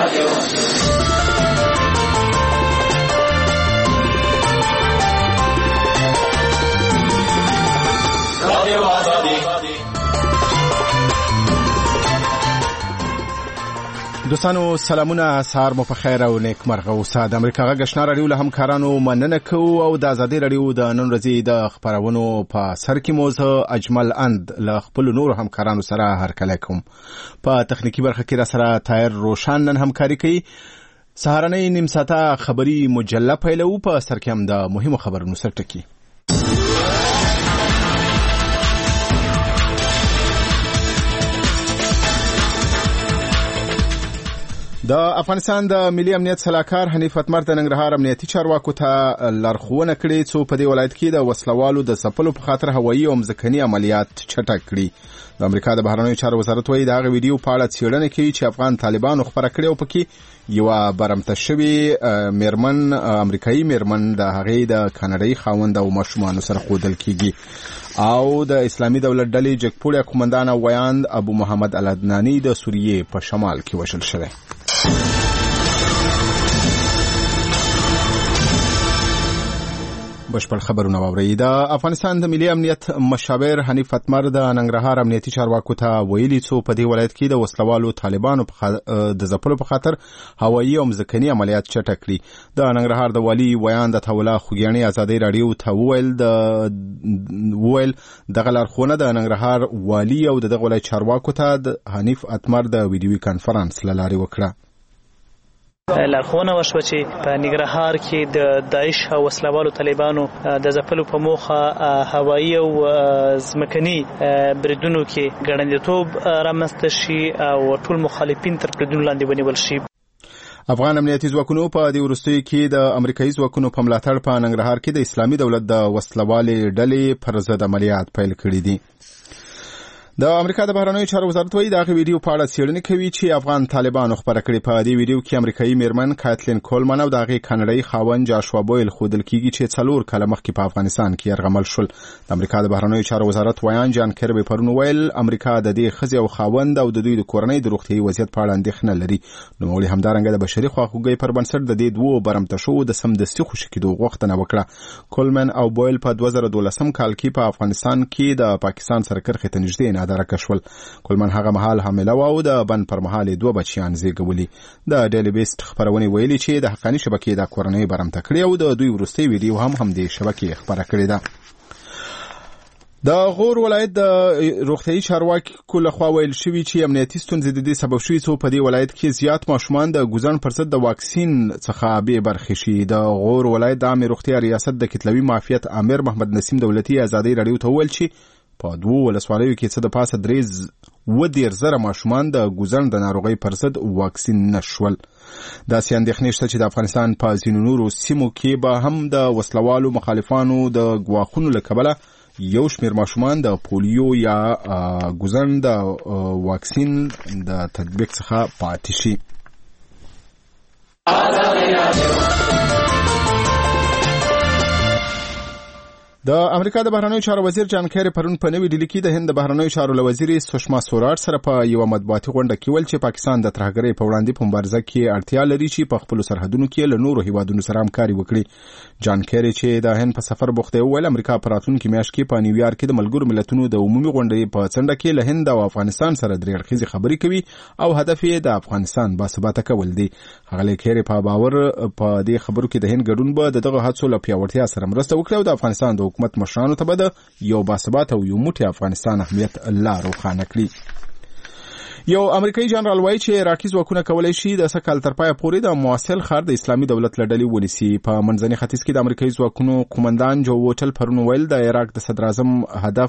دوستانو سلامونه، سهار مو په خیر او نیک مرغه اوسه. د امریکا غږ آشنا راډیو له همکارانو مننه کوو او د آزادۍ راډیو د نن ورځې د خبرونو په سر کې موزه اجمل اند له خپل نور همکارانو سره هرکلی کوم. په تخنیکی برخه کې را سره طاهر روشن نن همکاري کوي. سهارنۍ نیم ساعته خبري مجله پیلو، په سر کې هم د مهمو خبرونو سر ټکی. د افغانستان د ملي امنیت سلاکار حنیف اتمر د ننګرهار امنیتي چارواکو ته لارښوونه کړې څو په دې ولایت کې د وسلوالو د ځپلو په خاطر هوایي او مځکني عملیات چټک کړي. د امریکا د بهرنیو چارو وزارت وایي دا ویډیو په اړه څېړنه کوي چې افغان طالبانو خبره کړې او پکې یو برمته شوی میرمن امریکایي میرمن د هغې د کاناډایي خاوند او ماشومانو سره ښودل کیږي. او د اسلامي دولت ډلې جګپوړی قومندان ویاند ابو محمد العدناني د سوریې په شمال کې وژل شوی. بشپړ خبرونه واورئ. د افغانستان د ملي امنیت مشاور حنیف اتمر د ننګرهار امنیتي چارواکو ته ویلي څو په دې ولایت کې د وسلوالو طالبانو د ځپلو په خاطر هوایي او مځکني عملیات چټک کړي. د ننګرهار د والي ویاند عطاالله خوګیاڼي آزادۍ راډیو ته وویل دغه لارښوونه د ننګرهار والي او دغه ولایت چارواکو ته د حنیف اتمر د ویډیوي کانفرنس له لارې وکړه. لارښوونه وشوه چې په ننګرهار کې د داعش او وسلوالو طالبانو د ځپلو په موخه هوایي او ځمکني بریدونو کې ګړندیتوب رامنځته شي او ټول مخالفین تر بریدونو لاندې ونیول شي. افغان امنیتي ځواکونو په دې وروستیو کې د امریکایي ځواکونو په ملاتړ په ننګرهار کې د اسلامي دولت د وسلوالې ډلې پر ضد عملیات پیل کړي دي. د امریکا د بهرنیو چارو وزارت وایي دا ویډیو په اړه څېړنه کوي چې افغان طالبانو خبره کړې. په دې ویډیو کې امریکایي میرمن کاتلین کولمن او د هغې کاناډایي خاوند جاشوا بویل ښودل کیږي چې 4 کاله مخکې په افغانستان کې یرغمل شول. د امریکا د بهرنیو چارو وزارت ویان جان کربي پرون ویل امریکا د دې ښځې او خاوند او د دوی د کورنۍ د روغتیايي وضعیت په اړه اندېښنه لري. نوموړي همدارنګه د بشري خواخوږۍ پر بنسټ د دې دوو برمته شوو د سمدستي خوشي کېدو غوښتنه وکړه. کولمن او بویل په 2012 کال کې په افغانستان کې د پاکستان سره کرښې ته نږدې نادرکه شول. کولمن هغه مهال حامله و او د بن پر مهال 2 بچیان زیږولي. د ډیلی بیست خبرونه ویلي چې د حقانی شبکې د کورنۍ برمته کړې او د دوی وروستي ویډیو هم دې شبکې خبره کړې ده. د غور ولایت د روغتیايي چارواکو لخوا ویل شوی چې امنیتي ستونزې د دې سبب شوي څو په دې ولایت کې زیات ماشومان د ګوزن پر ضد د واکسین څخه بې برخې شي. د غور ولایت د عامه روغتیا ریاست د کتلوي معافیت امیر محمد نسیم دولتي آزادۍ راډیو ته ویل چې په 2 ولسوالیو کې څه د پاسه 3,000 ماشومان د ګوزن د ناروغۍ پر ضد واکسین نشول. داسې اندېښنې شته چې د افغانستان په ځینو نورو سیمو کې به هم د وسلوالو مخالفانو د ګواښونو له کبله یو شمېر ماشومان د پولیو یا ګوزن د واکسین د تطبیق څخه پاتې شي. د امریکا د بهرنیو چارو وزیر جان کیری پرون په نوې ډیلي کې د هند د بهرنیو چارو وزیر سشما سوراج سره په یو مطبوعاتي غونډه کې ویل چې پاکستان د ترهګرۍ په وړاندې په مبارزه کې اړتیا لري چې په خپل سرحدونو کې له نورو هیوادونو سره همکاري وکړي. جان کیری چې د هند په سفر بوخته ویل امریکا په راتلونکي میاشت کې په نیویارک کې د ملګرو ملتونو د عمومي غونډې په څنډه کې له هند او افغانستان سره درې اړخیزې خبرې کوي او هدف یې د افغانستان باثباته کول دی. هغه کیری په باور په دې خبرو کې د هند ګډون به دغه هڅو له پیاوړتیا سره مرسته وکړي او د افغانستان د حکومت مشرانو ته به د یو باثباته او یو موټی افغانستان اهمیت لا روښانه کړي. یو امریکایي جنرال وایي چې عراقي ځواکونه کولی شي د سکهال تر پایه پورې د موصل ښار د اسلامي دولت له ډلې ونیسي. په منځني ختیځ کې د امریکایي ځواکونو قومندان جو ووټل پرون ویل د عراق د صدر اعظم هدف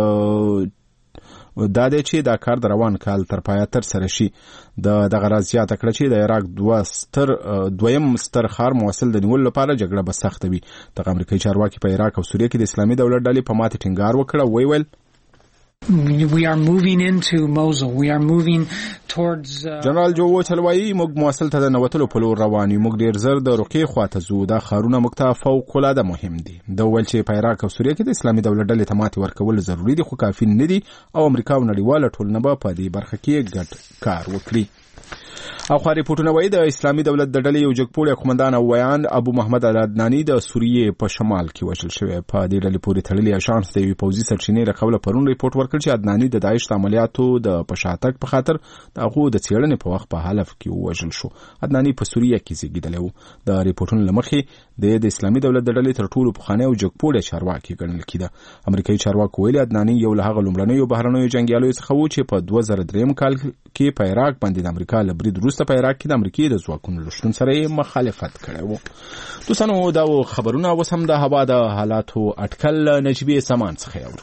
دا دی چې دا کار د روان کال تر پایه ترسره شي. دغه راز زیاته کړه چې د عراق دویم ستر ښار موصل د نیولو لپاره جګړه به سخته وي. دغه امریکایي چارواکي په عراق او سوریه کې د اسلامي دولت ډلې په ماتې ټینګار وکړ او ویل We are moving into Mosul. We are moving towards جنرال جو وچلوي موږ موصل ته د نوتلو په لور روان یو. موږ ډیر زر د رقیې خواته ځو. دا ښارونه موږ ته فوق العاده مهم دي. د ول چې په عراق او سوریه کې د اسلامي دولت ډلې ته ماتې ورکول ضروری دي خو کافي نه دي او امریکا او نړیواله ټولنه به په دې برخه کې ګډ کار وکړي. خو ریپورتونه وایي د اسلامي دولت د ډلې یو جګپوړی قومندان او ویان ابو محمد العدناني د سوریې په شمال کې وژل شوی. په دې ډلې پورې تړلې اژانس د یوې پوځي سرچینې راکوله پرون ریپورت ورکړ چې عدناني د داعش د عملیاتو د پشاتک په خاطر د هغو د څېړنې په وخت په حلب کې وژل شو. عدناني په سوریه کې زیږېدلی و. د ریپورتونو له مخې د اسلامي دولت د ډلې تر ټولو پخوانی او جګپوړی چارواکي ګڼل کېده. امریکایي چارواکو ویلي عدناني یو له هغه لومړنیو بهرنیو جنګیالیو څخه و چې په 2003 کال کې په عراق باندې د امریکا له برید وروسته په عراق کې د امریکای د ځواکونو له شتون سره مخالفت کړی و. دوستانو دا خبرونه اوس هم د هوا د حالاتو اټکل نجیبې سامان څخه اورو.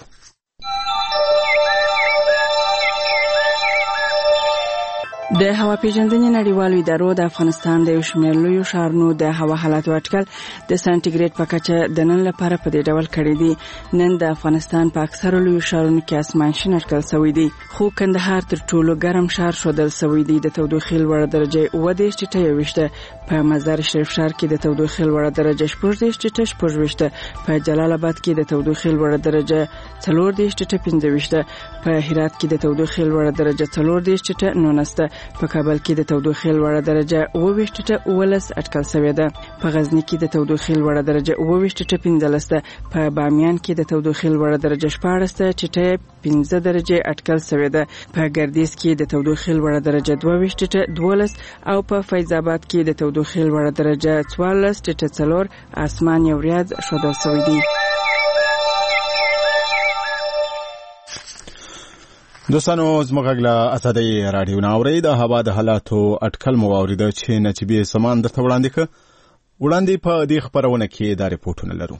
د هوا پیژندنې نړیوالو ادارو د افغانستان د یو شمېر لویو ښارونو د هوا حالاتو اټکل د سانتیګریډ په کچه د نن لپاره په دې ډول کړی دی. نن د افغانستان په اکثرو لویو ښارونو کې اسمان شین اټکل شوی دی، خو کندهار تر ټولو ګرم ښار ښودل شوی دی. د تودوخې لوړه درجه 27.1 په مزار شریف ښار کې د تودوخې لوړه درجه 14.8 په جلال آباد کې د تودوخې لوړه درجه 14.15 په هرات کې د تودوخې لوړه درجه 14.19 په کابل کې د تودوخې لوړه درجه 28.18 اټکل شوې ده. په غزنی کې د تودوخې لوړه درجه 28.15 په بامیان کې د تودوخې لوړه درجه 14.15 درجه اټکل شوې ده. په ګردیز کې د تودوخې لوړه درجه 22.12 او په فیض آباد کې د تودوخې لوړه درجه 14.4 اسمان یو ریاض ښودل شوی دی. دوستانو زموږ غږ له ازادۍ راډیو نه اورئ. د هوا د حالاتو اټکل مو واورېده چې نجیبې سامان درته وړاندې کړه. وړاندې په دې خپرونه کې دا ریپورټونه لرو.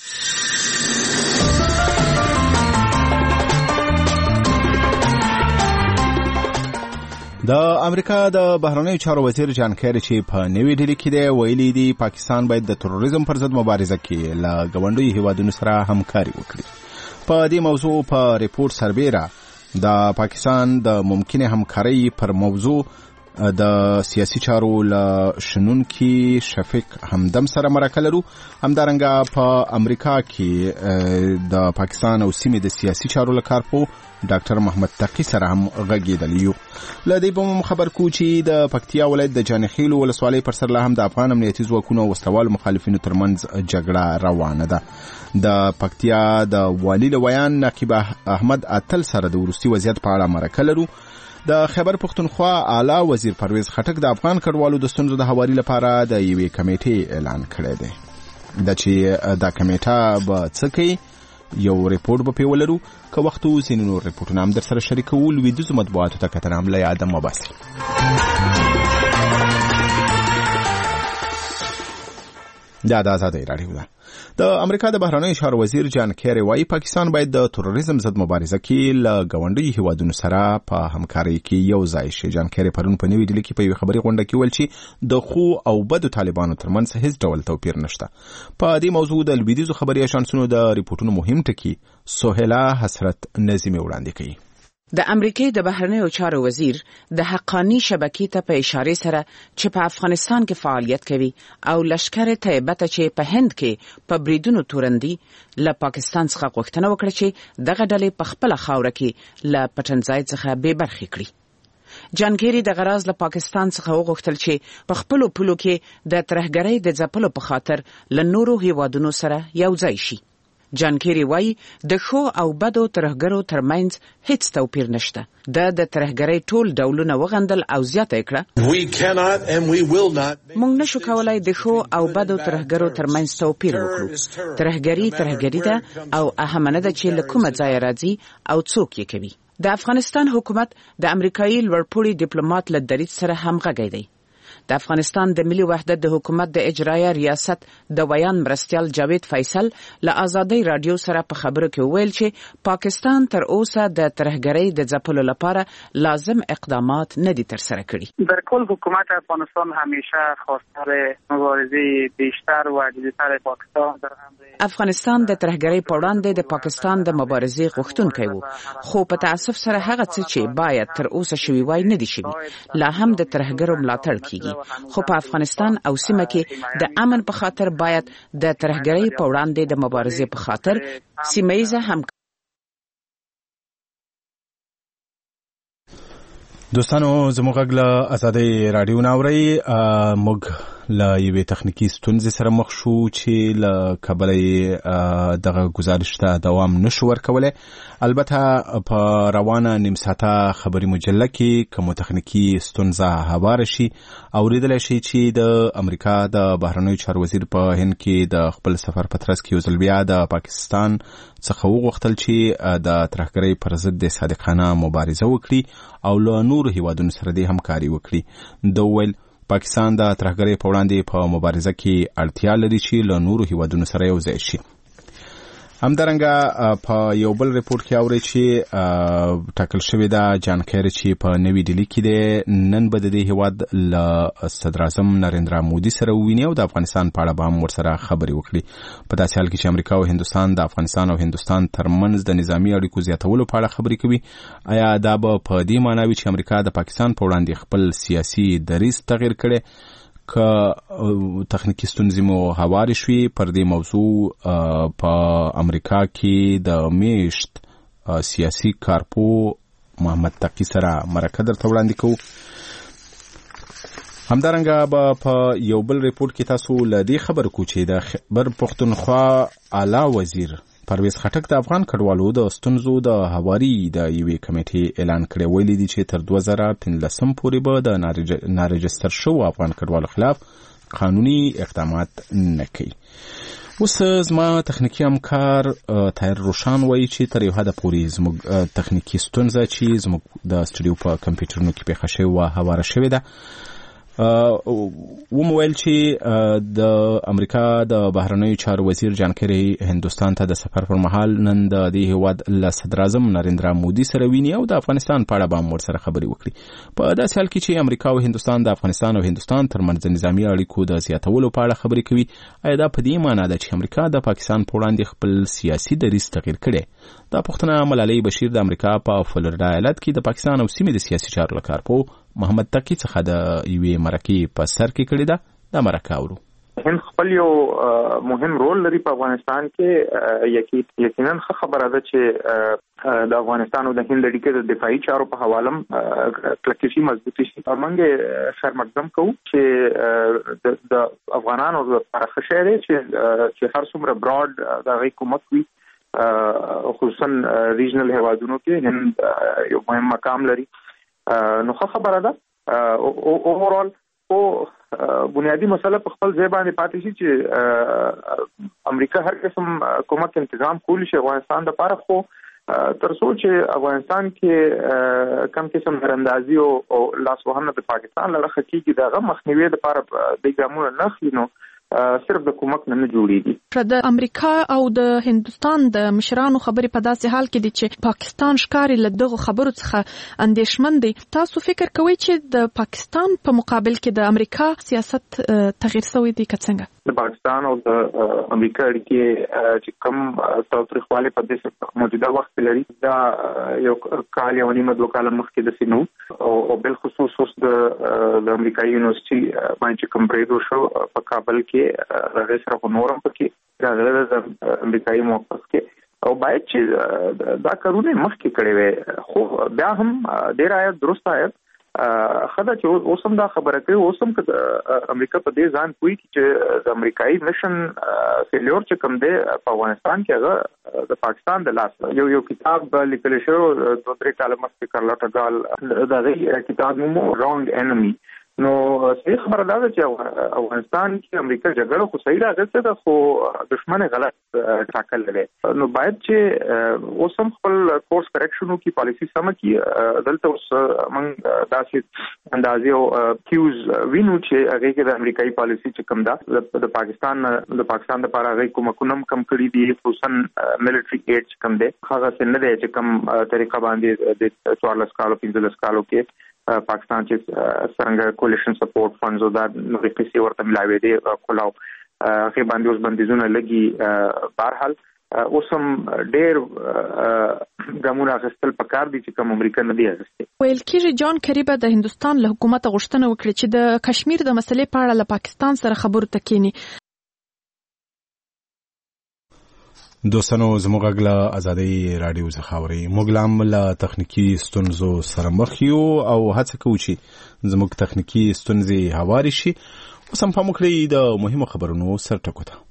د امریکا د بهرنیو چارو وزیر جان کیری چې په نوې ډیلي کې دی ویلي دی پاکستان باید د تروریزم پر ضد مبارزه کې له ګاونډیو هیوادونو سره همکاري وکړي. په دې موضوع په ریپورت سربیره د پاکستان د ممکنه همکارۍ پر موضوع د سیاسي چارو له شنونکي شفیق همدم سره مرکه لرو. همدارنګه په امریکا کې د پاکستان او سیمې د سیاسي چارو له کارپو ډاکټر محمد تقی سره هم غږیدلی یو. له دې به مو خبر کو چې د پکتیا ولایت د جانخیل ولسوالۍ پر سر له هم د افغان امنیتي ځواکونو او وسلوالو مخالفینو ترمنځ جګړه روانه ده. د پکتیا د والي لویان نقیب احمد اتل سره د وروستي وضعیت په اړه مرکه لرو. د خیبر پختونخوا اعلی وزیر پرویز خټک د افغان کډوالو د ستونزو د هواري لپاره د یوې کمیټې اعلان کړی دی. د چې د کمیټه به څه کوي یو ریپورت به پیول لرو. که وخت وسینو نور ریپورتونه هم در سره شریکو. لویدیځو مطبوعاتو ته کتنه هم له یاده مه باسئ. دا د ازادۍ راډیو ده. د امریکا د بهرنیو چارو وزیر جان کیری وايي پاکستان باید د تروریزم ضد مبارزه کې له ګاونډیو هیوادونو سره په همکارۍ کې یو ځای شي. جان کیری پرون په نوې ډیلي کې په یوه خبري غونډه کې ویل چې د خو او بدو طالبانو ترمنځ هیڅ ډول توپیر نشته. په دې موضوع د لویدیځو خبري اژانسونو د ریپورتونو مهم ټکي سهیلا حسرت نظیمي وړاندې کوي. د امریکای د بهرنیو چارو وزیر د حقانی شبکې ته په اشاره سره چې په افغانستان کې فعالیت کوي او لشکر طیبه ته چې په هند کې په بریدونو تورندي له پاکستان څخه غوښتنه وکړه چې دغه ډلې په خپل خاوره کې له پټنځای څخه بې برخې کړي. جان کیری د غراض له پاکستان څخه وغوښتل چې په خپل پولو کې د ترهګرۍ د ځپلو په خاطر له نورو هیوادونو سره یو ځای شي. جان کیری وایي د خو او بدو ترهګرو ترمنځ هیڅ توپیر نشته. د ترهګرۍ ټول ډولونه وغندل او زیاته کړه موږ نشو کولای د خو او بدو ترهګرو ترمنځ توپیر وکړو. ترهګری ده او اهمنه ده چې له کومه ځای راځي او څوک یې کوي. د افغانستان حکومت د امریکایي لوړپوړي ډیپلوماټ له دریځ سره همغږی دی. د افغانستان د ملي وحدت د حکومت د اجرایه ریاست د ویان مرستیال جاوید فیصل له ازادۍ رادیو سره په خبرو کې ویل چې پاکستان تر اوسه د ترهګرۍ د ځپلو لپاره لازم اقدامات نه دي ترسره کړي. در کل حکومت افغانستان همیشه خواستار مبارزه بیشتر و جدی‌تر پاکستان در افغانستان د ترهګرۍ په وړاندې د پاکستان د مبارزې غوښتونکی و، خو په تاسف سره هغه څه چې باید تر اوسه شوي وای نه دي شوي. لا هم د ترهګرو ملاتړ کیږي، خو په افغانستان او سیمه کې د امن په خاطر باید د ترهګرۍ په وړاندې د مبارزې په خاطر سیمه ییزه دوستانو زموږ غږ له آزادۍ رادیو ناوري موږ له یوې تخنیکی ستونزې سره مخ شو چې له کبله دغه گزارش ته دوام نشو ورکولی. البته په روانه نیم ساعته خبري مجله کې کوم تخنیکی ستونزه هواره شي اوریدل شي چې د امریکا د بهرنیو چارو وزیر په هند کې د خپل سفر په ترڅ کې یو ځل بیا د پاکستان څخه وغوښتل چې د ترهګرۍ پر ضد د صادقانه مبارزه وکړي او له نورو هیوادونو سره د همکاري وکړي. د ویل پاکستان د ترهګرۍ په وړاندې په مبارزه کې اړتیا لري چې له نورو هیوادونو سره یو ځای شي. همدارنګه په یو بل ریپورت کې اوري چې ټاکل شوی دا جان کیری چې په نوې ډیلی کې د نن به د هیواد له صدر اعظم نریندرا مودي سره وویني او د افغانستان په اړه به هم ورسره خبرې وکړي. په داسې حال کې چې امریکا او هندوستان د افغانستان او هندوستان ترمنځ د نظامی اړیکو زیاتولو په اړه خبرې کوي، آیا دا به په دې معنی وي چې امریکا د پاکستان په وړاندې خپل سیاسي دریځ تغییر کړي؟ که تخنیکی ستونزې مو هوارې شوي پر دې موضوع په امریکا کې د میشت سیاسي کارپو محمد تقی سره مرکه درته وړاندې کوو. همدارنګه به په یو بل ریپورت کې تاسو له دې خبر کو چې د خیبر پښتونخوا اعلی وزیر پرویز خټک د افغان کډوالو د ستونزو د هواري د یوې کمیټې اعلان کړی. ویلي دي چې تر 2015 پورې به د نارجستر شو افغان کډوالو خلاف قانوني اقدامات نه کوي. اوس زما تخنیکی همکار طاهر روشان وایي چې تر یو حده پورې زموږ تخنیکی ستونزه چې زموږ د سټوډیو په کمپیوټرونو کې پیښه شوې وه هواره شوې ده. ومویل چې د امریکا د بهرنیو چارو وزیر جان کیری هندوستان ته د سفر پر مهال نن د دې هیواد له صدر اعظم نریندرا مودي سره ویني او د افغانستان په اړه به هم ورسره خبرې وکړي. په داسې حال کې چې امریکا او هندوستان د افغانستان او هندوستان ترمنځ نظامي اړیکو د زیاتولو په اړه خبرې کوي، آیا دا په دې معنی ده چې امریکا د پاکستان په وړاندې خپل سیاسي دریځ تغییر کړي؟ دا پوښتنه ملالۍ بشیر د امریکا په فلوریدا ایالت کې د پاکستان او سیمې د سیاسي چارو له کارپو محمد تقی څخه د یوې مرکې په سر کې کړې ده. دا مرکه اورو. هند خپل یو مهم رول لري په افغانستان کې. یقینا خبره ده چې د افغانستان او د هند اړیکې د دفاعي چارو په حواله کلکشي مضبوطی شي. موږ خیر مقدم کوو چې د افغانانو لپاره ښه شی دی چې هر څومره براډ د هغې کومک وي، خصوصا ریجنل هیوادونو کې هند یو مهم مقام لري. نو خبره ده اوورال او بنیادی مسله په خپل ځای باندې پاتې شي چې امریکا هر قسم کومک تنظیم کولی شي افغانستان لپاره، خو تر څو چې افغانستان کې کم قسم براندازي او لاسوهنه د پاکستان لړخه کیږي دغه مخنیوي لپاره د ګامونو نه خلي، نو صرف د کومک نه جوړیږي. د امریکا او د هندوستان د مشرانو خبرې په داسې حال کې دي چې پاکستان ښکاري له دغه خبرو څخه اندېښمن دی. تاسو فکر کوئ چې د پاکستان په مقابل کې د امریکا سیاست تغییر شوی دی که څنګه؟ د پاکستان او د امریکا اړیکې چې کوم تاوتریخوالی په دې موجوده وخت لري دا یو کال یو نیمه دوه کاله مخکې د سینو او بل خصوص اوس د امریکایي یونیورسيټي باندې کوم بریډو شو په کابل کې هغه سره نورم پکې راغله د امریکایي موقف کې او باید چې دا کارونه مخکې کړي وي، خو بیا هم ډیر آیت درست آیت خدا چې اوسم دا خبره کوي اوسم چې امریکا په دې ځان کوي چې د امریکایي مشن فیلور چې کوم دی په افغانستان کې هغه د پاکستان د لاس یو کتاب لیکل شو د 3 کال مخکې کارلوټا ګال دا غي کتاب نومو رونګ انمي. نو صحیح خبره ده چې افغانستان کې امریکا جګړه خو صحیح راغسته ده، خو دشمن غلط ټاکل لري. نو باید چې اوسم خپل کورس کریکشنو کی پالیسی سم کی دلته اوس موږ داسې اندازې او کیوز وینو چې هغه کې د امریکایي پالیسی چې کوم ده د پاکستان لپاره هغه کومکونه کم کړی دي، خصوصا ملټری ایډ چې کوم ده هغه څنګه ده چې کوم طریقه باندې د 14 کالو 15 کالو کې پاکستان چې څنګه کولیشن سپورټ فندز او دا نورې پیسې ورته ملاوي دي کولاو هغه باندې اوس بندیزونه لګي. بهرحال اوسم ډېر ګامونه اخیستل پکار دي چې کوم امریکا نه دی اخیستي. ویل کېږي جان کیری به د هندوستان له حکومت غوښتنه وکړي چې د کشمیر د مسلې په اړه له پاکستان سره خبرو ته کینی. دوستانو زموږ غږ له ازادۍ راډیو څخه اورئ. موږ لا هم له تخنیکي ستونزو سره مخ یو او هڅه کوو چې زموږ تخنیکي ستونزې هوارې شي. اوس هم پام وکړئ د مهمو خبرونو سرټکو ته.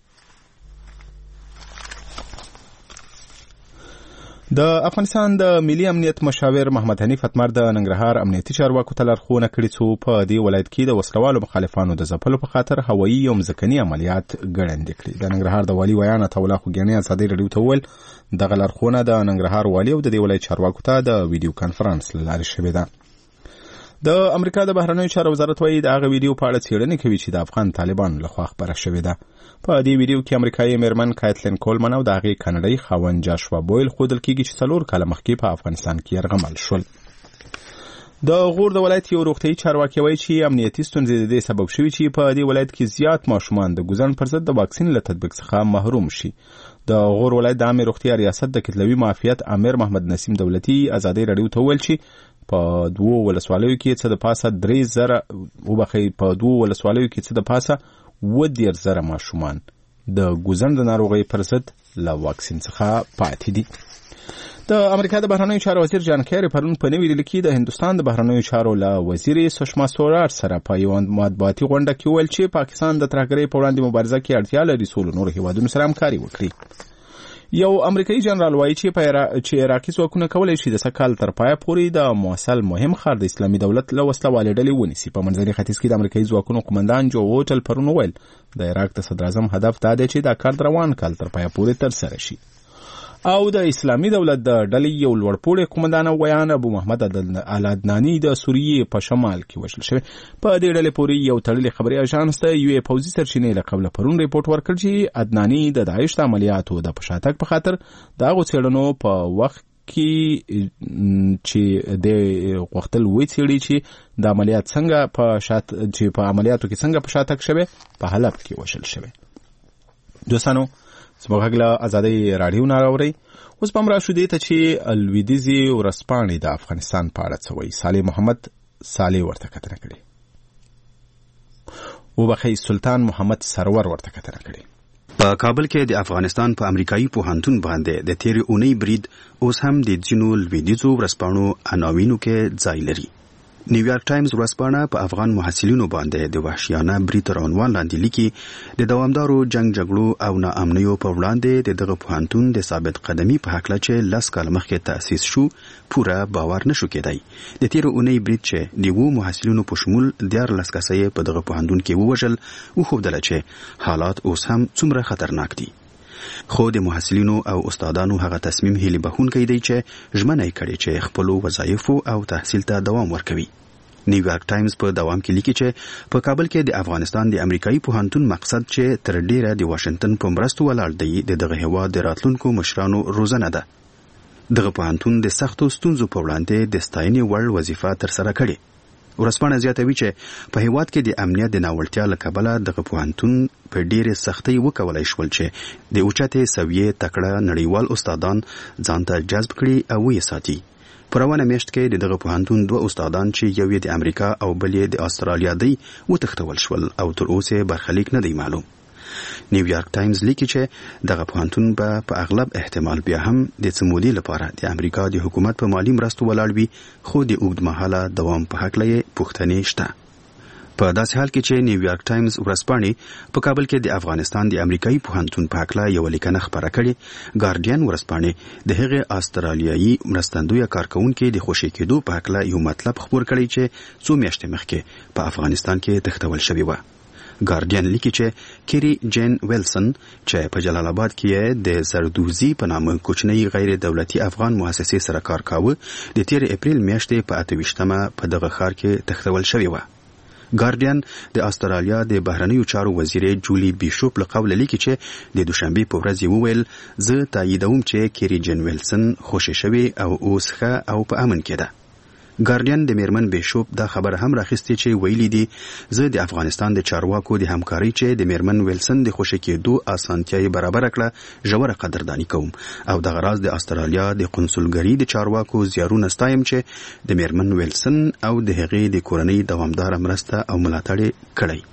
د افغانستان د ملي امنیت مشاور محمد حنیف اتمر د ننګرهار امنیتي چارواکو ته لارښوونه کړې څو په دې ولایت کې د وسلوالو مخالفانو د ځپلو په خاطر هوایي او ځمکني عملیات ګړندې کړي. د ننګرهار د والي ویان عطاالله خوږیاني ازادۍ راډیو ته وویل دغه لارښوونه د ننګرهار والي او د دې ولایت چارواکو ته د ویډیو کانفرنس له لارې شوې ده. د امریکا د بهرنیو چارو وزارت وايي د هغه ویډیو په اړه څېړنې کوي چې د افغان طالبانو لخوا خپره شوې ده. په دې ویډیو کې امریکایي میرمن کایتلین کولمن او د هغې کاناډایي خاوند جاشوا بویل ښودل کېږي چې 4 کاله مخکې په افغانستان کې یرغمل شول. د غور د ولایت یو روغتیايي چارواکي وایي چې امنیتي ستونزې د دې سبب شوي چې په دې ولایت کې زیات ماشومان د ګوزن پر ضد د واکسین له تطبیق څخه محروم شي. د غور ولایت د عامې روغتیا ریاست د کتلوي معافیت امیر محمد نسیم دولتي ازادۍ راډیو ته وویل چې په 2 ولسوالیو کې څه د پاسه 3000 ماشومان د ګوزن د ناروغۍ پر ضد له واکسین څخه پاتې دي. د امریکا د بهرنیو چارو وزیر جان کیری پرون په نوې ډیلي کې د هندوستان د بهرنیو چارو له وزیر سشما سورار سره په یو مطبوعاتي غونډه کې ویل چې پاکستان د ترهګرۍ په وړاندې مبارزه کې اړتیا لري څو نور هیوادونو سره همکاري وکړي. یو امریکایي جنرال وایي چې عراقي ځواکونه کولی شي د سکهال تر پایه پورې د موصل مهم ښار د اسلامي دولت له وسلوالې ډلې ونیسي. په منځني ختیځ کې د امریکایي ځواکونو قومندان جو ووټل پرون وویل د عراق د صدراعظم هدف دا دی چې دا کار روان کال تر پایه پورې ترسره شي. او د اسلامي دولت د ډلې یو لوړپوړی قومندان ویان ابو محمد العدناني د سوریې په شمال کې وژل شوی. په دې ډلې پورې یو تړلې خبري اژانس ته یو پوځي سرچینې له قبل پرون ریپورت ورکړ چې عدناني د داعش د عملیاتو د پشاتک په خاطر د هغو څېړنو په وخت کې چې د غوښتل وی څېړي چې د عملیات څنګه په عملیاتو کې څنګه پشاتک شوی په حلب کې وژل شوی. دوستانو زموږ غږ له ازادۍ راډیو نه اورئ. اوس به هم راشو دې ته چې لویدیځې ورځپاڼې د افغانستان په اړه څه وایي. صالح محمد صالح ورته کتنه کړې. وبخښئ سلطان محمد سرور ورته کتنه کړې. په کابل کې د افغانستان په امریکایي پوهنتون باندې د تیرې اونۍ برید اوس هم د ځینو لویدیځو ورځپاڼو عناوینو کې ځای لري. نیویارک ټایمز ورځپاڼه په افغان محصلینو باندې د وحشیانه برید تر عنوان لاندې لیکي د دوامدارو جګړو او ناامنیو په وړاندې د دغه پوهنتون د ثابت قدمي په هکله چې 10 کال مخکې تأسیس شو پوره باور نشو کېدای. د تیر اونۍ برید چې د وو محصلینو په شمول 14 کسې په دغه پوهنتون کې ووژل او خوبدل چې حالات اوس هم څومره خطرناک دي. خو د محصلینو او استادانو هغه تصمیم هیله بهونکی دی چې ژمنه کړي چې خپل وظایفو او تحصیل ته دوام ورکوي. نیویارک ټایمز په دوام کې لیکي چې په کابل کې د افغانستان د امریکایي پوهنتون مقصد چې تر ډیره د واشنگټن په مرستو ولاړ دی دغه هیواد د راتلونکو مشرانو روزنه ده. دغه پوهنتون د سختو ستونزو په وړاندې د ستاینې وړ وظیفه ترسره کړې. ورځپاڼه زیاتوي چې په هیواد کې د امنیت د ناوړتیا له کبله دغه پوهنتون په ډېرې سختۍ وکولای شول چې د اوچتې سویې تکړه نړیوال استادان ځان ته جذب کړي او یې ساتي. په روانه میاشت کې دغه پوهنتون 2 استادان چې یو یې د امریکا او بل یې د استرالیا دی وتښتول شول او تر اوسه برخلیک نه دی معلوم. نیویارک ټایمز لیکي چې دغه پوهنتون په اغلب احتمال بیا هم د څمودي لپاره د امریکا د حکومت په مالی مرستو ولاړ وي خو د اوږدمهاله دوام په هکله پوښتنې شته. په داسې حال کې چې نیویارک ټایمز ورځپاڼې په کابل کې د افغانستان د امریکایي پوهنتون په هکله یو لیکنه خپره کړې، ګارډین ورځپاڼې د هغې استرالیایي مرستندویه کارکونکو د خوشي کېدو په هکله یو مطلب خپور کړی چې څو میاشتې مخکې په افغانستان کې تښتول شوی و. ګارډین لیکي چې کیری جین ویلسن چې په جلال آباد کې د زردوزی په نامه کوچنی غیر دولتي افغان مؤسسې سره کار کاوه د 13 اپریل میاشتې په 28مه په دغه ښار کې تښتول شوی و. ګارډین د استرالیا د بهرنیو چارو وزیر جولی بیشوپ له قوله لیکي چې د دوشنبه په ورځ وویل زه تاییدوم چې کیری جین ویلسن خوشی شوی او اوس ښه او په امن کې ده. ګارډین د میرمن بیشوپ دا خبر هم راخستی چې ویلي دي زه د افغانستان د چارواکو د همکاري چې د میرمن ویلسن د خوشی کېدو اسانتیاي برابر کړه ژوره قدردانی کوم او د غراز د استرالیا د قونسلګری د چارواکو زیارونه ستایم چې د میرمن ویلسن او د هغې د کورنۍ دوامدار مرسته او ملاتړ کړي.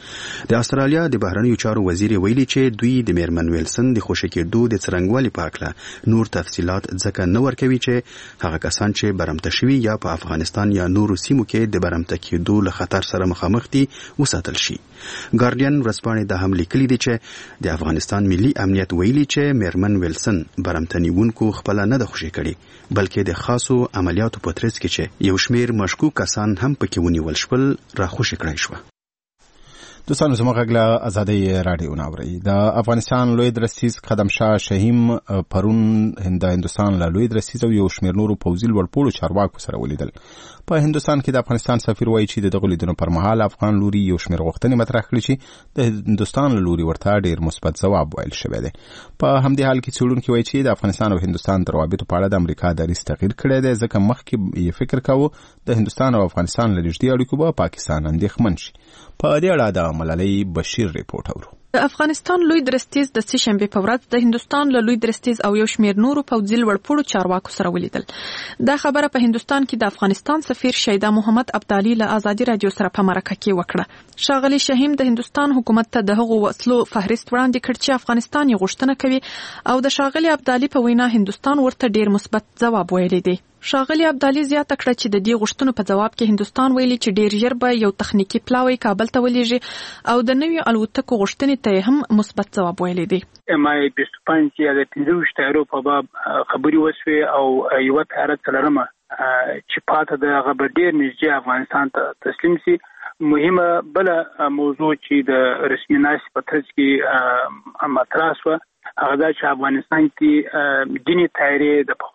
د استرالیا د بهرنیو چارو وزیر ویلي چې دوی د میرمن ویلسن د خوشی کېدو د څرنګوالي په اړه نور تفصيلات ځکه نه ورکوي چې هغه کسان چې برمته شوي یا په افغانستان یا نورو سیمو کې د برمته کېدو له خطر سره مخامخ دي وساتل شي. ګارډین ورځپاڼې د هم لیکلي دي چې د افغانستان ملي امنیت ویلي چې میرمن ویلسن برمته نیونکو خپل نه د خوشی کړي بلکې د خاصو عملیاتو په ترڅ کې چې یو شمیر مشکوک کسان هم پکې ونیول شول را خوشی کړی شو. دوستانو زموږ غږ له ازادۍ راډیو ناوري. د افغانستان لوی درستیز قدم شاه شهیم پرون هندوستان له لوی درستیز او یو شمېر نورو پوځي لوړپوړو چارواکو سره ولیدل. په هندوستان کې د افغانستان سفیر وایي چې دغه لیدنو پر مهال افغان لوري یو شمېر غوښتنې مطرح کړې چې د هندوستان له لوري ورته ډېر مثبت ځواب ویل شوی دی. په همدې حال کې څېړونکي وایي چې د افغانستان او هندوستان د روابطو په اړه د امریکا دریځ تغییر کړی دی ځکه مخکې یې فکر کاوه د هندوستان او افغانستان له نږدې اړیکو به پاکستان اندېښمن شي. په دې اړه د ملالۍ بشیر ریپورت اورو. د افغانستان لوی درستیز د سې شنبې په ورځ د هندوستان له لوی درستیز او یو شمېر نورو پوځي لوړپوړو چارواکو سره ولیدل. دا خبره په هندوستان کې د افغانستان سفیر شیدا محمد ابدالي له ازادي رادیو سره په مرکه کې وکړه. ښاغلي شهیم د هندوستان حکومت ته د هغو وسلو فهرست وړاندې کړ چې افغانستان یې غوښتنه کوي او د ښاغلي ابدالي په وینا هندوستان ورته ډیر مثبت ځواب ویلی دی. ښاغلي ابدالي زیاته کړه چې د دې غوښتنو په ځواب کې هندوستان ویلي چې ډیر ژر به یو تخنیکی پلاوی کابل ته ولېږي او د نویو الوتکو غوښتنې ته هم مثبت ځواب ویلی دی. MI 25 یا د 15 تایرو په باب خبري وسوي او یو تایره تلرمه چې پاته د غبر ډیر نږدې افغانستان ته تسلیم سي. مهمه بل موضوع چې د رسمي ناس په ترڅ کې مطرح شو هغه دا چې افغانستان کې دیني تایرې د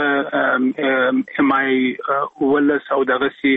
پخواس MI ولس او دغه سي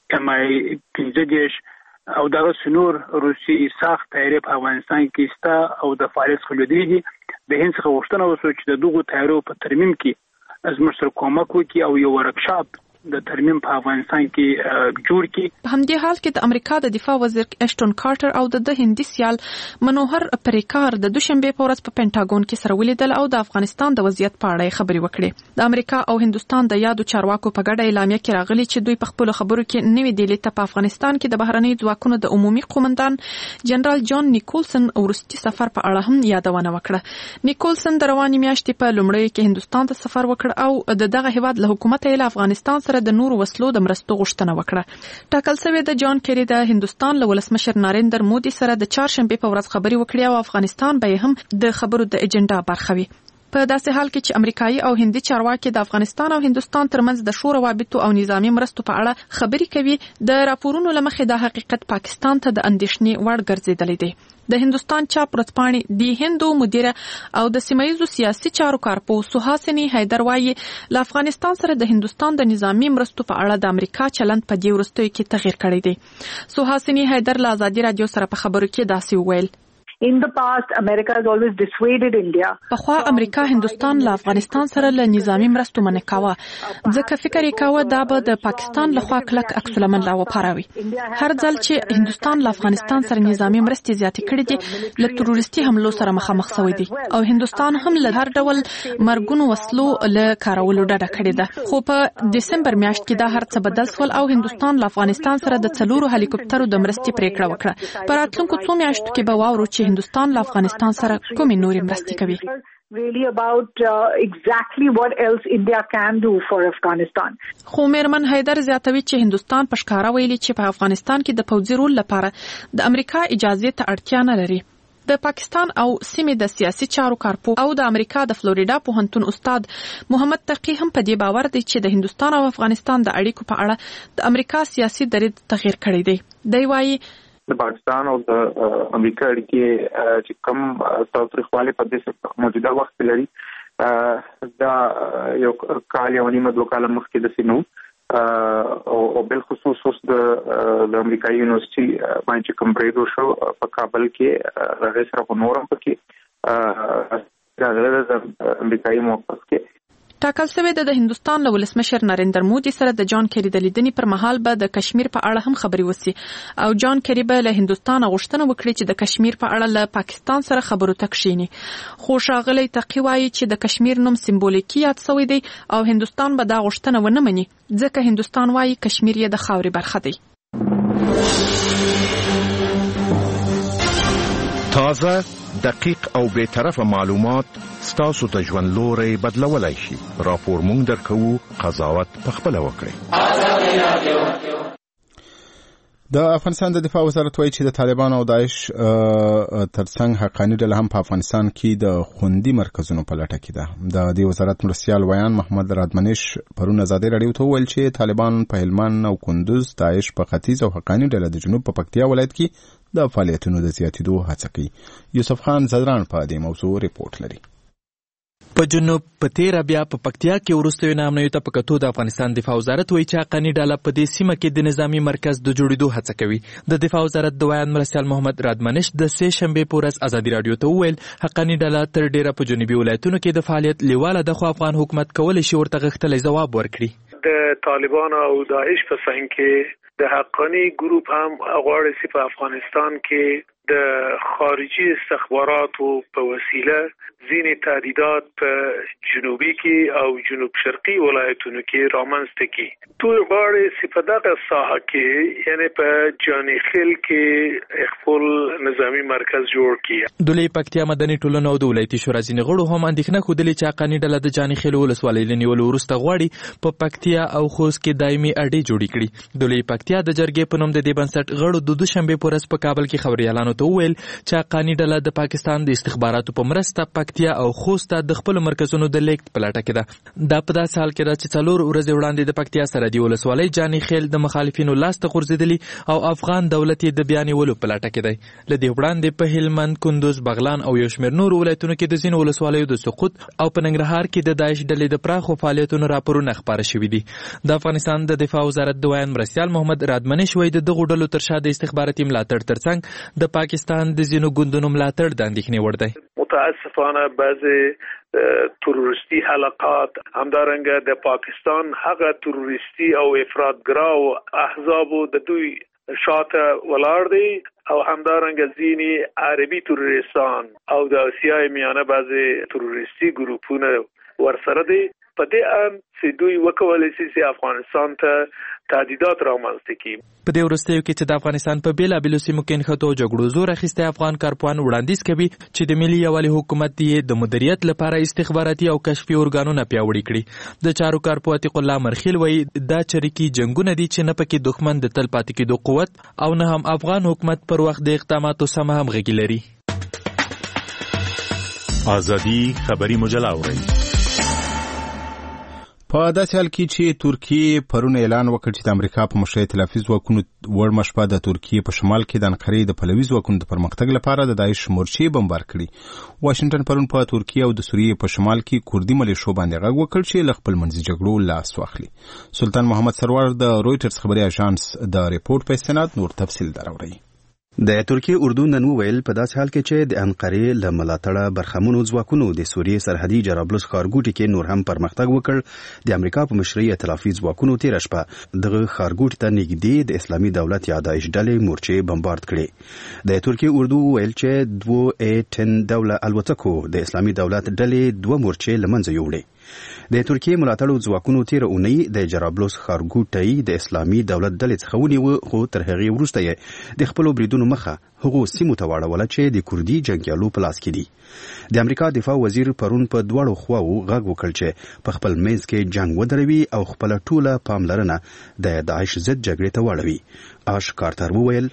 MI 15 او دغه سنور روسي ساخت تایرې په افغانستان کې ستا او د فعالیت خلودي د هند څخه غوښتنه وشوه چې د دغو تایرو په ترمیم کې زموږ سره کومک وکړي او یو ورکشاپ د ترمیم په افغانستان کې جوړ کی. په همدې حال کې د امریکا د دفاع وزیر اشټون کارټر او د هندي سیال منوهر پریکار د دوشنبه په ورځ په پینټاګون کې سره ولیدل او د افغانستان د وضعیت په اړه خبرې وکړې. د امریکا او هندوستان د یادو چارواکو په ګډه اعلامیه کې راغلي چې دوی په خپل خبرو کې نوې ډیلي ته په افغانستان کې د بهرنی ځواکونو د عمومي قومندان جنرال جان نیکولسن ورستي سفر په اړه هم یادونه وکړه. نیکولسن د رواني میاشتې په لومړۍ کې هندوستان ته سفر وکړ او دغه هیواد له حکومت یې افغانستان د نورو وسلو د مرستو غوښتنه وکړه. ټاکل شوی د جان کیری د هندوستان له ولسمشر ناریندر مودي سره د چهارشنبه په ورځ خبري وکړې او افغانستان به هم د خبرو د ایجنډا برخه وي. په داسې حال کې چې امریکایي او هندي چارواکي د افغانستان او هندوستان ترمنځ د شور روابطو او نظامی مرستو په اړه خبري کوي د راپورونو لمخې د حقیقت پاکستان ته د اندېښنې وړ ګرځیدلی دی. د هندوستان چاپ ورځپاڼې دی هندو مدیره او د سیمایي سیاسي چارو کارپو سوهاسنی حیدر وایي له افغانستان سره د هندوستان د نظامی مرستو په اړه د امریکا چلند په دې وروستیو کې تغییر کړی دی. سوهاسنی حیدر له ازادي رادیو سره په خبرو کې داسې وویل. In the past, America has always dissuaded India. پخوا امریکا هندوستان له افغانستان سره له نظامی مرستو منع کاوه ځکه فکر یې کاوه دا به د پاکستان لخوا کلک عکس العمل راوپاروي. هر ځل چې هندوستان له افغانستان سره نظامی مرستې زیاتې کړې دي له تروریستي حملو سره مخامخ شوی دی او هندوستان هم له هر ډول مرګونو وسلو له کارولو ډډه کړې ده. خو په دسمبر میاشت کې دا هر څه بدل شول او هندوستان له افغانستان سره د 4 هلیکوپټرو د مرستې پریکړه وکړه. په راتلونکو څو میاشتو کې به واورو چې هندوستان له افغانستان سره کومې نورې مرستې کوي. Really about exactly what else India can do for Afghanistan. خو میرمن حیدر زیاتوي چې هندوستان په ښکاره ویلي چې په افغانستان کې د پوځي رول لپاره د امریکا اجازه ته اړتیا نه لري. د پاکستان او سیمې د سیاسي چارو کارپو او د امریکا د فلوریدا پوهنتون استاد محمد تقی هم په دې باور دی چې د هندوستان او افغانستان د اړیکو په اړه د امریکا سیاسي دریځ تغییر کړی دی. دی وایي د پاکستان او د امریکا اړیکې چې کوم تاریخوالي په دې موجوده وخت لري دا یو کال یو نیمه دوه کال مخکې د سینو او بل خصوص د امریکایي یونیورسيټي باندې کوم بریډو شو په کابل کې راغی سره نورم پکې د امریکایي موقف کې ټاکل شوی د هندوستان له ولسمشر ناریندر مودي سره د جان کیری د لیدنې پر مهال به د کشمیر په اړه هم خبري وسی او جان کیری به له هندوستان غوښتنه وکړي چې د کشمیر په اړه له پاکستان سره خبرو تکشيني. خو ښاغلی تقی وایي چې د کشمیر نوم سمبولیکي یاد شوی دی او هندوستان به دا غوښتنه ونه مني ځکه هندوستان وایي کشمیر یې د خاورې برخه دی. تازه، دقیق او بے طرفه معلومات ستاسو ته ژوند لوري بدلولای شي. راپور مونږ درکوو، قضاوت پخپله وکړئ. د افغانستان د دفاع وزارت وایي چې د طالبان او داعش ترڅنګ حقاني ډله هم په افغانستان کې د خوندي مرکزونو په لټه کې ده. د دې وزارت مرستیال ویان محمد رادمنش پرون ازادي راډیو ته وویل چې طالبان په هلمند او کندوز، داعش په ختیځ او حقاني ډله د جنوب په پکتیا ولایت کې د فعالیتونو د زیاتېدو هڅه کوي. یوسف خان زدران په دې موضوع ریپورت لري. په جنوب په تیر بیا په پکتیا کې وروستیو نامنوي ته په کتو د افغانستان دفاع وزارت وایي چې حقاني ډله په دې سیمه کې د نظامی مرکز د جوړېدو هڅه کوي. د دفاع وزارت د ویان مرستیال محمد رادمنش د سه شنبې په ورځ ازادي راډیو ته وویل حقاني ډله تر ډیره په جنوبي ولایتونو کې د فعالیت لیواله ده، خو افغان حکومت کولی شي ورته غښتلی ځواب ورکړي. د طالبان او داعش په څنګ کې د حقاني ګروپ هم غواړي چې په افغانستان کې د خارجي استخباراتو په وسیله ځینې تهدیدات په جنوبي کې او جنوب شرقي ولایتونو کې رامنځته کړي. دوی غواړي چې په دغه ساحه کې یعنی په جاني خیل کې خپل نظامی مرکز جوړ کړي. د لوی پکتیا مدني ټولنو او د ولایتي شورا ځینې غړو هم اندېښنه ښودلې چې حقاني ډله د جاني خیل ولسوالۍ له نیولو وروسته غواړي په پکتیا او خوست کې دایمي اډې جوړې کړي. د لوی پکتیا د جرګې په نوم د دې بنسټ غړو د دوشنبې په ورځ په کابل کې خبريالانو ته وویل چې حقاني ډله د پاکستان د استخباراتو په مرسته پکتیا او خوست ته د خپل مرکزونو د لیږد په لټه کې ده. دا په داسې حال کې ده چې 4 ورځې وړاندې د پکتیا سرحدي ولسوالۍ جاني خیل د مخالفینو لاس ته غورځېدلي او افغان دولت یې د بیا نیولو په لټه کې دی. له دې وړاندې په هلمند، کندوز، بغلان او یو شمېر نورو ولایتونو کې د ځینو ولسوالیو د سقوط او په ننګرهار کې د داعش ډلې د پراخو فعالیتونو راپورونه خپاره شوي دي. د افغانستان د دفاع وزارت د ویان مرستیال محمد رادمنش وایي د دغو ډلو تر شا د استخباراتي ملاتړ ترڅنګ د پاکستان د ځینو ګوندونو ملاتړ د اندېښنې وړ دی. متاسفانه بعضې تروریستي حلقات همدارنګه د پاکستان هغه تروریستي او افراطګراو احزابو د دوی شاته ولاړ دي او همدارنګه ځینې عربي تروریستان او د اسیای میانه بعضې تروریستي ګروپونه ورسره دي. په دې ان چې دوی وکولای شي چې افغانستان ته تهدیدات رامنځته کړي. په دې وروستیو کې چې د افغانستان په بیلابیلو سیمو کې نښتو جګړو زور اخیستی افغان کارپوهان وړاندیز کوي چې د ملي یووالي حکومت یې د مدیریت لپاره استخباراتي او کشفي ارګانونه پیاوړي کړي. د چارو کارپوه عتیق الله مرخیل وایي دا چریکي جنګونه دي چې نه پکې دښمن د تل پاتې کېدو قوت او نه هم افغان حکومت پر وخت د اقداماتو سمه همغږي لري. ازادي خبري مجله اورئ. په داسې حال کې چې ترکیه پرون اعلان وکړ چې د امریکا په مشرۍ ائتلافي ځواکونو وړمه شپه د ترکیه په شمال کې د انقرې د پلوي ځواکونو د پرمختګ لپاره د داعش مورچې بمبار کړي. واشنګټن پرون په ترکیه او د سوریې په شمال کې کردي ملیشو باندې غږ وکړ چې له خپل منځي جګړو لاس واخلي. سلطان محمد سرور د رويټرز خبري اژانس د ریپورت په استناد نور تفصیل دراوړي. د ترکیه اردو نن وویل په داسې حال کې چې د انقرې له ملاتړه برخمنو ځواکونو د سوریې سرحدي جرابلس ښارګوټي کې نور هم پرمختګ وکړ. د امریکا په مشرۍ ائتلافي ځواکونو تیر شپه دغه ښارګوټي ته نږدې د اسلامي دولت یا داعش ډلې مورچې بمبارد کړې. د ترکیه اردو وویل چې 2A10 ډوله الوتکو د اسلامي دولت ډلې 2 مورچې له منځه یوړې. د ترکیه ملاتړو ځواکونو تیر اونۍ د جرابلس ښارګوټي د اسلامي دولت ډلې څخه ونیو، خو تر هغې وروسته یې د خپلو بریدونو مخه هغو سیمو ته واړوله چې د کردي جنګیالو په لاس کې دي. د امریکا دفاع وزیر پرون په دواړو خواو غږ وکړ چې په خپل منځ کې جنگ ودروي او خپل ټوله پاملرنه د داعش ضد جګړې ته واړوي. آش کارتر وویل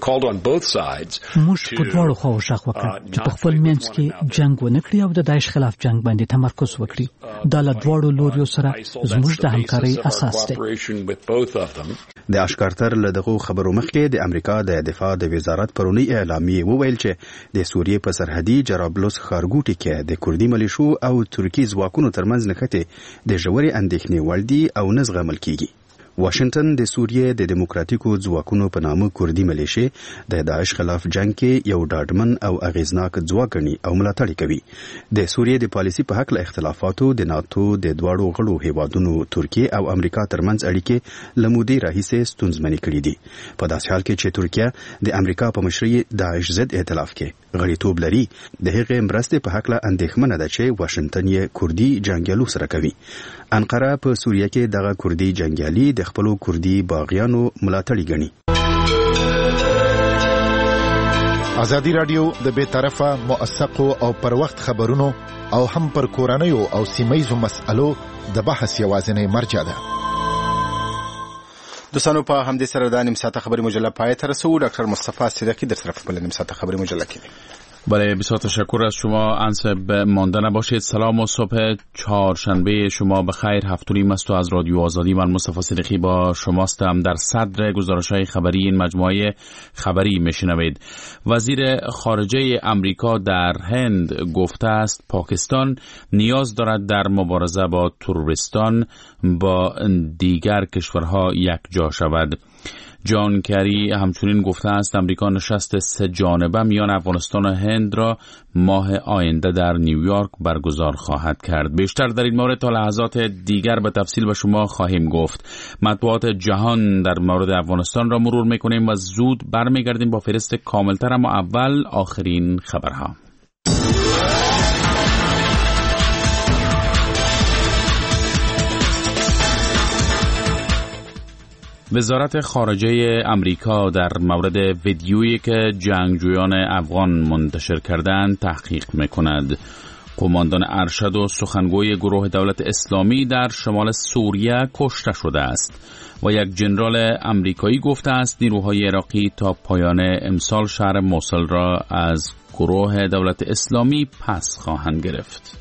موږ په دواړو خواو شاخ وکړ چې په خپل منځ کې جنگ ونه کړي او د داعش خلاف جنگ باندې تمرکز وکړي. دا له دواړو لوریو سره زموږ د همکارۍ اساس دی. د آش کارتر له دغه خبرو مخکې د امریکا د دفاع د وزارت پرونی اعلامیه وویل چې د سوریې په سرحدي جرابلس ښارګوټي کې د کردي ملیشو او ترکی ځواکونو ترمنځ نښتې د ژورې اندېښنې وړ دي او نه زغمل کیږي. واشنګټن د سوریې د دیموکراتیکو ځواکونو په نامه کردي ملیشې د داعش خلاف جنگ کې یو ډاډمن او اغیزناک ځواک ګڼي او ملاتړ کوي. د سوریې د پالیسي په حق له اختلافاتو د ناتو د دواړو غړو هیوادونو ترکیه او امریکا ترمنځ اړیکې له مودې راهیسې ستونزمنې کړې دي. په داسې حال کې چې ترکیه د امریکا په مشرۍ داعش ضد ائتلاف کې غړیتوب لري، د هغې مرستې په حق له اندېښمنه ده چې واشنګټن یې کردي جنګیالو سره کوي. انقره په سوریه کې دغه کردي جنګیالي د خپلو کردي باغیانو ملاتړي ګڼي. ازادي رادیو د بے طرفه موثقو او پر وخت خبرونو او هم پر کورنیو او سیمایزو مسألو د بحث یوازینی مرجع ده. دوستانو په همدې سره د نیم ساعته خبری مجله پای ته رسو. ډاکټر مصطفی صدیقی در طرف بله نیم ساعته خبری مجله کې. بله، بسیار تشکر از شما. انصب مانده نباشید. سلام و صبح چهارشنبه شما بخیر. هفتونیم است و از رادیو آزادی من مصطفی صدیقی با شماستم. در صدر گزارش‌های خبری این مجموعه خبری میشنوید. وزیر خارجه امریکا در هند گفته است پاکستان نیاز دارد در مبارزه با تروریستان با دیگر کشورها یکجا شود. جان کری همچنین گفته است امریکا نشست سه جانبه میان افغانستان و هند را ماه آینده در نیویورک برگزار خواهد کرد. بیشتر در این مورد تا لحظات دیگر به تفصیل به شما خواهیم گفت. مطبوعات جهان در مورد افغانستان را مرور میکنیم و زود برمیگردیم با فهرست کاملتر، اما اول آخرین خبرها. وزارت خارجه امریکا در مورد ویدیویی که جنگجویان افغان منتشر کردند تحقیق میکند. قماندان ارشد و سخنگوی گروه دولت اسلامی در شمال سوریه کشته شده است و یک ژنرال امریکایی گفته است نیروهای عراقی تا پایان امسال شهر موصل را از گروه دولت اسلامی پس خواهند گرفت.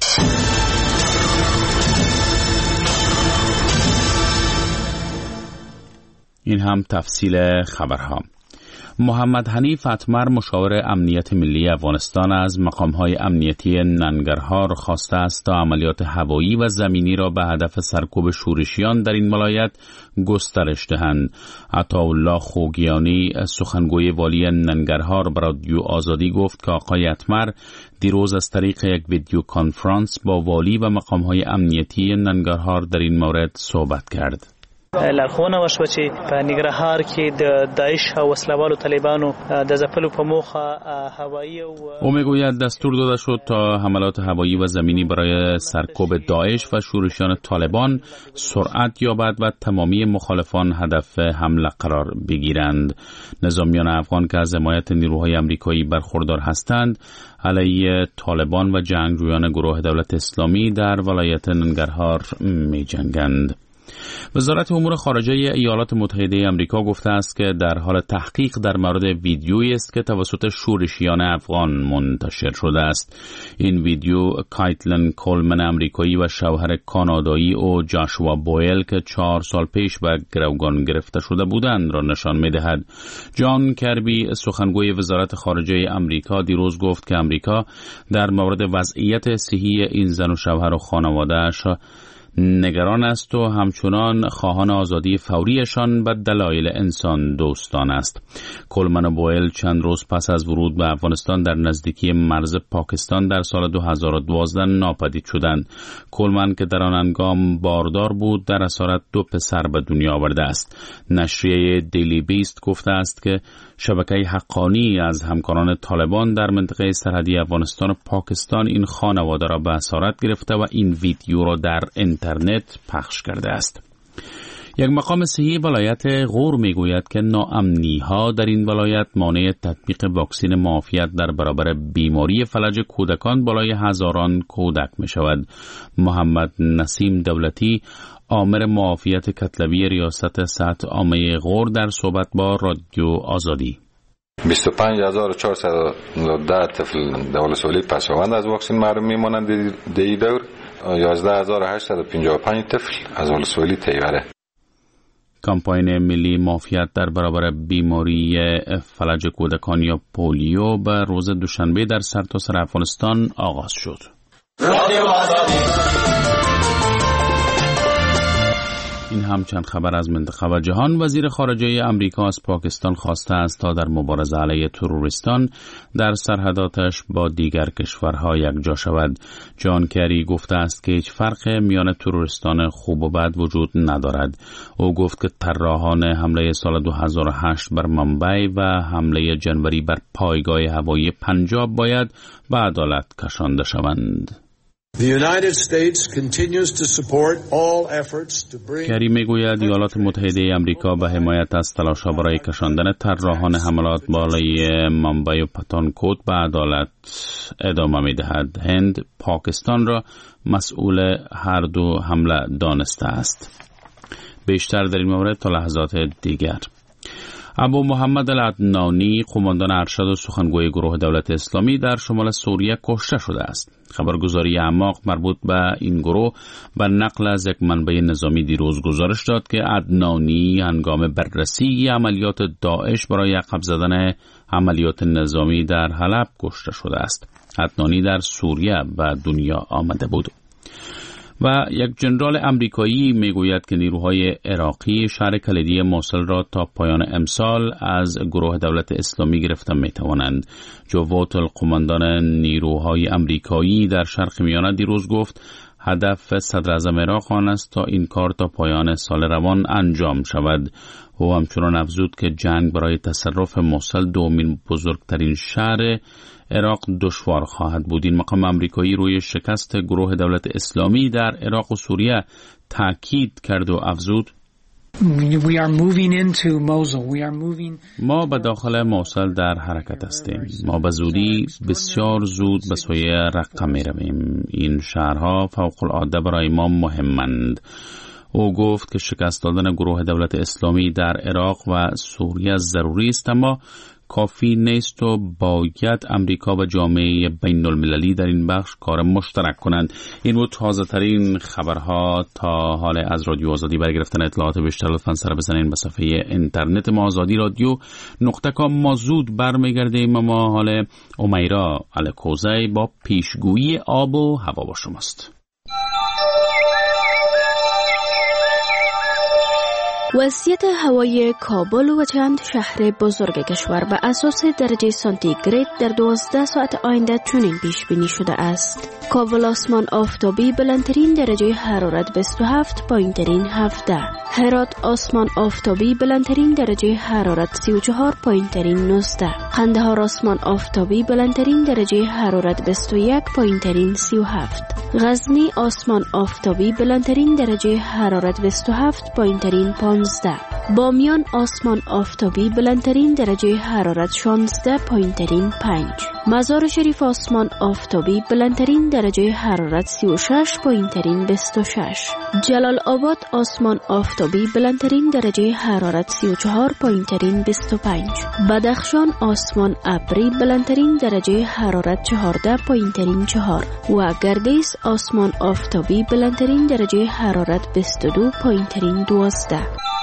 این هم تفصیل خبرها. محمد حنیف اتمر مشاور امنیت ملی افغانستان از مقام‌های امنیتی ننگرهار خواسته است تا عملیات هوایی و زمینی را به هدف سرکوب شورشیان در این ولایت گسترش دهند. عطاالله خوگیانی سخنگوی والی ننگرهار به رادیو آزادی گفت که آقای اتمر دیروز از طریق یک ویدیو کانفرانس با والی و مقام‌های امنیتی ننگرهار در این مورد صحبت کرد. لارښوونه وشوه چې په ننګرهار کې د داعش او وسله‌والو طالبانو د ځپلو په موخه هوایی او میگوید دستور داده شد تا حملات هوایی و زمینی برای سرکوب داعش و شورشیان طالبان سرعت یابد و تمامی مخالفان هدف حمله قرار بگیرند. نظامیان افغان که از حمایت نیروهای امریکایی برخوردار هستند علیه طالبان و جنگجویان گروه دولت اسلامی در ولایت ننگرهار می‌جنگند. وزارت امور خارجه ایالات متحده آمریکا گفته است که در حال تحقیق در مورد ویدیویی است که توسط شورشیان افغان منتشر شده است. این ویدیو کایتلن کولمن امریکایی و شوهر کانادایی او جاشوا بویل که 4 سال پیش به گروگان گرفته شده بودند را نشان می‌دهد. جان کربی سخنگوی وزارت خارجه آمریکا دیروز گفت که آمریکا در مورد وضعیت صحی این زن و شوهر و خانواده‌اش نگران است و همچنان خواهان آزادی فوریشان به دلایل انسان دوستان است. کولمن و بویل چند روز پس از ورود به افغانستان در نزدیکی مرز پاکستان در سال 2012 ناپدید شدند. کولمن که در آن هنگام باردار بود در اسارت 2 پسر به دنیا آورده است. نشریه دیلی بیست گفته است که شبکه حقانی از همکاران طالبان در منطقه سرحدی افغانستان و پاکستان این خانواده را به اسارت گرفته و این ویدیو را در اینترنت پخش کرده است. یک مقام صحی ولایت غور میگوید که ناامنی‌ها در این ولایت مانع تطبیق واکسن معافیت در برابر بیماری فلج کودکان بالای هزاران کودک می شود. محمد نسیم دولتی آمر معافیت کتلوی ریاست صحت عامه غور در صحبت با رادیو آزادی 25410 طفل در ولسوالی پسوند از واکسن محروم میمانند در این دور. 11855 طفل از ولسوالی تیوره. کمپاین ملی معافیت در برابر بیماری فلج کودکان یا پولیو به روز دوشنبه در سرتاسر افغانستان آغاز شد. رادیو آزادی. این هم چند خبر از منطقه و جهان. وزیر خارجه امریکا از پاکستان خواسته است تا در مبارزه علیه تروریستان در سرحداتش با دیگر کشورها یکجا شود. جان کری گفته است که هیچ فرق میان تروریستان خوب و بد وجود ندارد. او گفت که طراحان حمله سال 2008 بر ممبئی و حمله جنوری بر پایگاه هوایی پنجاب باید به عدالت کشانده شوند. کری میگوید ایالات متحده آمریکا به حمایت از تلاش‌ها برای کشاندن طراحان حملات بالای منبع و پتانکوت به عدالت ادامه می‌دهد. هند پاکستان را مسئول هر دو حمله دانسته است. بیشتر در این مورد تا لحظات دیگر. ابو محمد العدنانی، قماندان ارشد و سخنگوی گروه دولت اسلامی در شمال سوریه کشته شده است. خبرگزاری اعماق مربوط به این گروه به نقل از یک منبع نظامی دیروز گزارش داد که عدنانی هنگام بررسی عملیات داعش برای عقب زدن عملیات نظامی در حلب کشته شده است. عدنانی در سوریه به دنیا آمده بود. و یک جنرال امریکایی میگوید که نیروهای عراقی شهر کلیدی موصل را تا پایان امسال از گروه دولت اسلامی گرفته میتوانند. جو ووتل، قماندان نیروهای امریکایی در شرق میانه، دیروز گفت هدف صدر اعظم عراق آن است تا این کار تا پایان سال روان انجام شود. او همچنان افزود که جنگ برای تصرف موصل دومین بزرگترین شهر عراق دشوار خواهد بود. این مقام امریکایی روی شکست گروه دولت اسلامی در عراق و سوریه تاکید کرد و افزود ما به داخل موصل در حرکت هستیم. ما به زودی، بسیار زود به سوی رقه می رویم. این شهرها فوق العاده برای ما مهمند. او گفت که شکست دادن گروه دولت اسلامی در عراق و سوریه ضروری است، اما کافی نیست و باید امریکا و جامعه بین المللی در این بخش کار مشترک کنند. این بود تازه ترین خبرها تا حال از رادیو آزادی. برای گرفتن اطلاعات بیشتر لطفاً سر بزنین به صفحه اینترنت ما azadi.radio.com. ما زود برمیگردیم. ما حال امیرا الکوزی با پیشگویی آب و هوا با شماست. وضعیت هوای کابل و چند شهر بزرگ کشور بر اساس درجه سانتیگراد در 12 ساعت آینده چنین پیش بینی شده است. کابل آسمان آفتابی، بلندترین درجه حرارت 27، پایینترین 17. هرات آسمان آفتابی، بلندترین درجه حرارت 34، پایینترین 19. قندهار آسمان آفتابی، بلندترین درجه حرارت 21، پایینترین 37. غزنی آسمان آفتابی، بلندترین درجه حرارت 27، پایینترین 15. بامیان آسمان آفتابی، بلندترین درجه حرارت 16، پایینترین 5. مزار شریف آسمان آفتابی، بلندترین درجه حرارت 36، پایینترین 26. جلال آباد آسمان آفتابی، بلندترین درجه حرارت 34، پایینترین 25. بدخشان آسمان ابری، بلندترین درجه حرارت 14، پایینترین 4. و گردیس آسمان آفتابی، بلندترین درجه حرارت 22، پایینترین 12.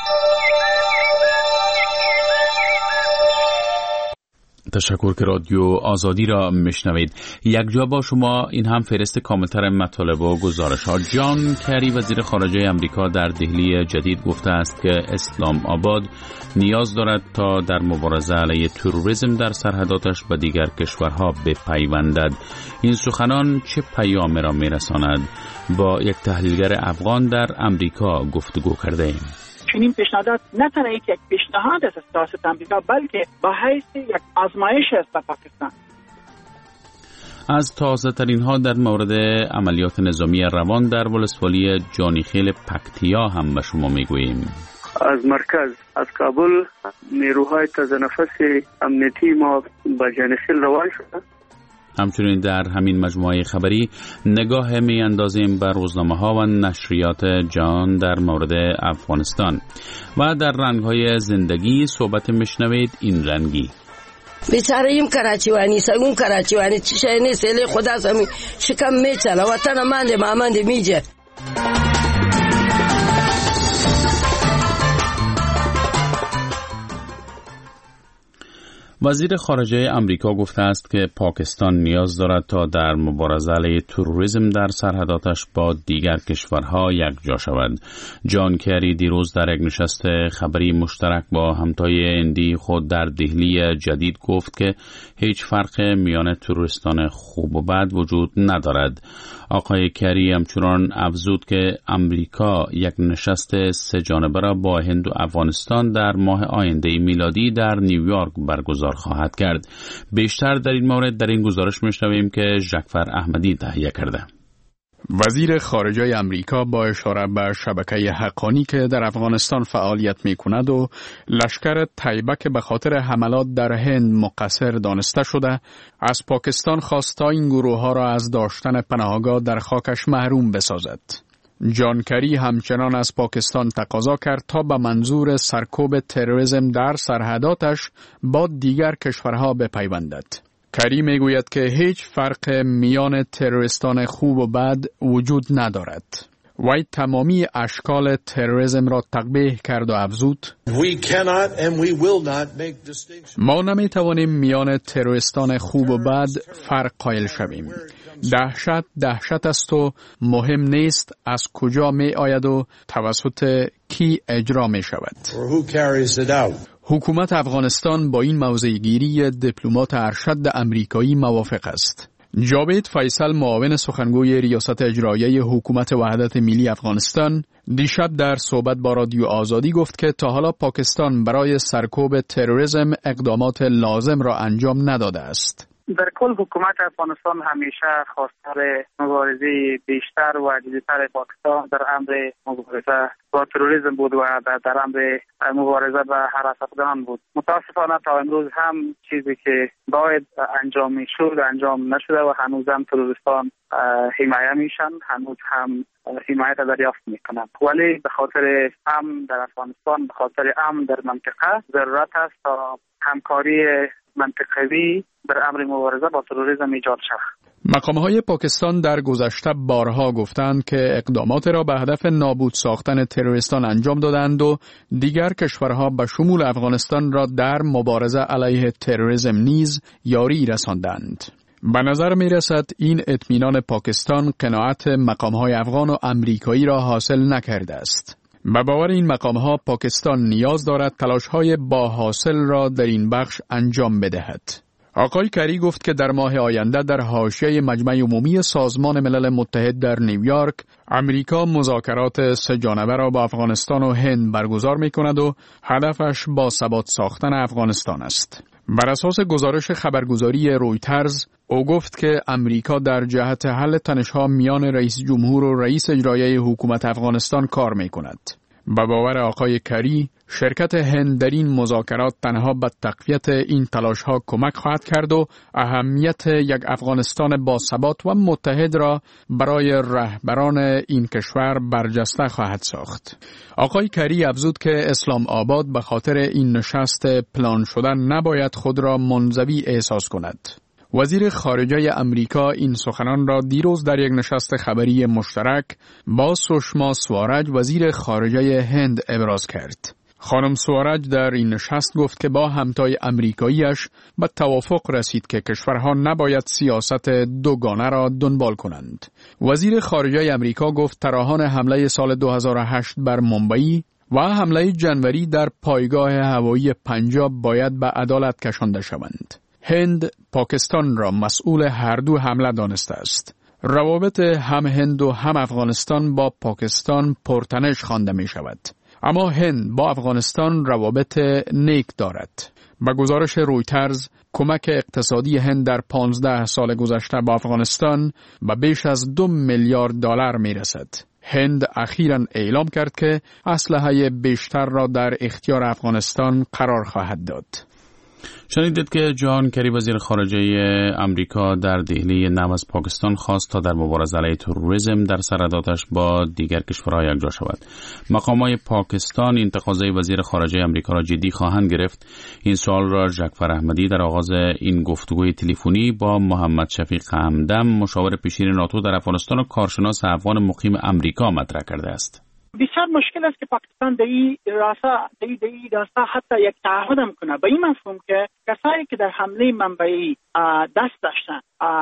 تشکر که رادیو آزادی را میشنوید. یک جا با شما این هم فهرست کاملتر مطالب و گزارش ها. جان کری، وزیر خارجه امریکا، در دهلی جدید گفته است که اسلام آباد نیاز دارد تا در مبارزه علیه تروریسم در سرحداتش به دیگر کشورها بپیوندد. این سخنان چه پیامی را میرساند؟ با یک تحلیلگر افغان در امریکا گفتگو کرده ایم. چنین پیشنهاد نه تنها یک پیشنهاد است از سیاست آمریکا، بلکه با حیث یک آزمایش است به پاکستان. از تازه ترین ها در مورد عملیات نظامی روان در ولسوالی جانیخیل پکتیا هم به شما میگوییم. از مرکز، از کابل، نیروهای تازه‌نفس امنیتی ما به جانیخیل روان شده. همچنین در همین مجموعه خبری نگاه می اندازیم بر روزنامه ها و نشریات جهان در مورد افغانستان و در رنگ های زندگی صحبت میشنوید این رنگی. بیچاره ایم کراچیوانی سگون کراچیوانی چیشه نیست الی خدا سمی شکم میچله وطن منده مامنده میجه. وزیر خارجه امریکا گفته است که پاکستان نیاز دارد تا در مبارزه علیه تروریسم در سرحداتش با دیگر کشورها یکجا شود. جان کری دیروز در یک نشست خبری مشترک با همتای هندی خود در دهلی جدید گفت که هیچ فرق میان تروریستان خوب و بد وجود ندارد. آقای کری همچنان افزود که امریکا یک نشست سه جانبه را با هند و افغانستان در ماه آینده میلادی در نیویورک برگزار خواهد کرد. بیشتر در این مورد در این گزارش میشنویم که ژکفر احمدی تهیه کرده. وزیر خارجه امریکا با اشاره به شبکه حقانی که در افغانستان فعالیت می کند و لشکر طیبه که به خاطر حملات در هند مقصر دانسته شده، از پاکستان خواست تا این گروه ها را از داشتن پناهگاه در خاکش محروم بسازد. جان کری همچنان از پاکستان تقاضا کرد تا به منظور سرکوب تروریسم در سرحداتش با دیگر کشورها بپیوندد. کری میگوید که هیچ فرق میان تروریستان خوب و بد وجود ندارد. وی تمامی اشکال تروریسم را تقبیح کرد و افزود: ما نمیتوانیم میان تروریستان خوب و بد فرق قائل شویم. دهشت است و مهم نیست از کجا می آید و توسط کی اجرا می شود. حکومت افغانستان با این موضع‌گیری دیپلمات ارشد امریکایی موافق است. جاوید فیصل، معاون سخنگوی ریاست اجرایی حکومت وحدت ملی افغانستان، دیشب در صحبت با رادیو آزادی گفت که تا حالا پاکستان برای سرکوب تروریسم اقدامات لازم را انجام نداده است. در کل حکومت افغانستان همیشه خواستار مبارزه بیشتر و جدی‌تر پاکستان در امر مبارزه با تروریسم بود و در امر مبارزه با هراستگان بود. متاسفانه تا امروز هم چیزی که باید انجام میشد انجام نشده و هنوز هم تروریستان حمایه میشن، هنوز هم حمایت دریافت میکنند. ولی به خاطر امن در افغانستان، به خاطر امن در منطقه ضرورت است تا همکاری منطقوی در امر مبارزه با تروریسم ایجاد شود. مقام‌های پاکستان در گذشته بارها گفتند که اقدامات را به هدف نابود ساختن تروریستان انجام دادند و دیگر کشورها به شمول افغانستان را در مبارزه علیه تروریسم نیز یاری رساندند. به نظر می رسد این اطمینان پاکستان قناعت مقام‌های افغان و امریکایی را حاصل نکرده است. به باور این مقام‌ها پاکستان نیاز دارد تلاش‌های با حاصل را در این بخش انجام بدهد. آقای کری گفت که در ماه آینده در حاشیه مجمع عمومی سازمان ملل متحد در نیویورک، امریکا مذاکرات سه‌جانبه را با افغانستان و هند برگزار می‌کند و هدفش با ثبات ساختن افغانستان است. بر اساس گزارش خبرگزاری رویترز، او گفت که امریکا در جهت حل تنش‌ها میان رئیس جمهور و رئیس اجرایی حکومت افغانستان کار می‌کند. به باور آقای کری، شرکت هند در این مذاکرات تنها به تقویت این تلاش‌ها کمک خواهد کرد و اهمیت یک افغانستان با ثبات و متحد را برای رهبران این کشور برجسته خواهد ساخت. آقای کری افزود که اسلام آباد به خاطر این نشست پلان شده نباید خود را منزوی احساس کند. وزیر خارجه امریکا این سخنان را دیروز در یک نشست خبری مشترک با سوشما سوارج وزیر خارجه هند ابراز کرد. خانم سوارج در این نشست گفت که با همتای امریکاییش به توافق رسید که کشورها نباید سیاست دوگانه را دنبال کنند. وزیر خارجه امریکا گفت طراحان حمله سال 2008 بر ممبئی و حمله جنوری در پایگاه هوایی پنجاب باید به عدالت کشانده شوند. هند پاکستان را مسئول هر دو حمله دانسته است. روابط هم هند و هم افغانستان با پاکستان پرتنش خوانده می شود. اما هند با افغانستان روابط نیک دارد. به گزارش رویترز، کمک اقتصادی هند در 15 سال گذشته با افغانستان به بیش از 2 میلیارد دلار می رسد. هند اخیراً اعلام کرد که اسلحه بیشتر را در اختیار افغانستان قرار خواهد داد. شنیدید که جان کری وزیر خارجه امریکا در دهلی نم از پاکستان خواست تا در مبارزه علیه تروریسم در سرحداتش با دیگر کشورها یکجا شود. مقامات پاکستان این تقاضای وزیر خارجه امریکا را جدی خواهند گرفت. این سوال را جعفر احمدی در آغاز این گفتگوی تلفنی با محمد شفیق همدم، مشاور پیشین ناتو در افغانستان و کارشناس افغان مقیم امریکا مطرح کرده است. بسیار مشکل است که پاکستان در این راستا حتی یک تعهد هم کنه، به این مفهوم که کسایی که در حمله منبعی دست داشتن،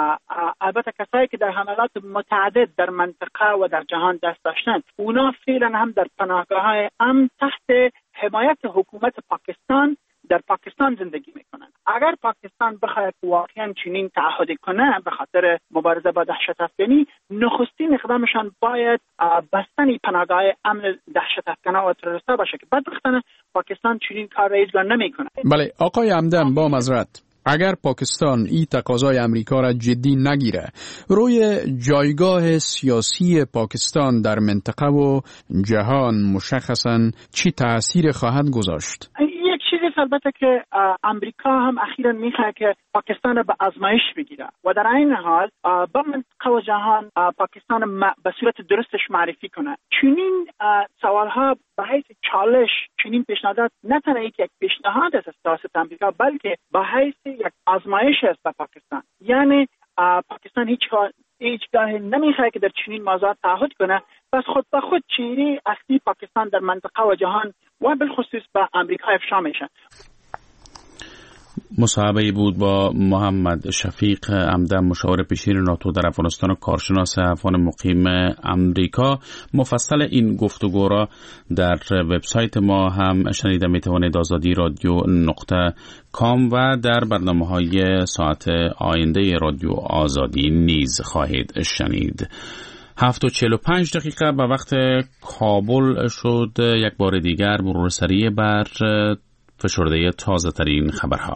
البته کسایی که در حملات متعدد در منطقه و در جهان دست داشتن، اونا فعلا هم در پناهگاه‌های امن تحت حمایت حکومت پاکستان در پاکستان زندگی میکنن. اگر پاکستان بخواهد واقعا چنین تعهدی کنه به خاطر مبارزه با دهشت افکنی، نخستین اقدامشان باید بستن پناهگاه امن دهشت افکنا و تروریستا باشه که بدبختانه پاکستان چنین کار را هیچگاه نمیکنه. بله آقای همدم، با معذرت، اگر پاکستان این تقاضای امریکا را جدی نگیره، روی جایگاه سیاسی پاکستان در منطقه و جهان مشخصاً چی تأثیر خواهد گذاشت؟ یک چیزی البته که امریکا هم اخیراً میخواد که پاکستان را به آزمایش بگیره و در این حال به منطقه و جهان پاکستان به صورت درستش معرفی کنه. چنین سوالها به حیث چالش، چنین پیشنهادات نه تنها یک پیشنهاد است از سیاست امریکا، بلکه به حیث یک آزمایش است به پاکستان. یعنی پاکستان هیچگاه نمیخواد که در چنین موضوعات تعهد کنه، پس خود به خود چهره اصلی پاکستان در منطقه و جهان و بالخصوص به امریکا افشا میشه. مصاحبه‌ای بود با محمد شفیق عمدم، مشاور پیشین ناتو در افغانستان و کارشناس افغان مقیم امریکا. مفصل این گفتگو را در وبسایت ما هم شنیده میتوانید، آزادی رادیو .com، و در برنامه‌های ساعت آینده رادیو آزادی نیز خواهید شنید. 7:45 به وقت کابل شد. یک بار دیگر مرور سریع بر فشرده تازه ترین خبرها.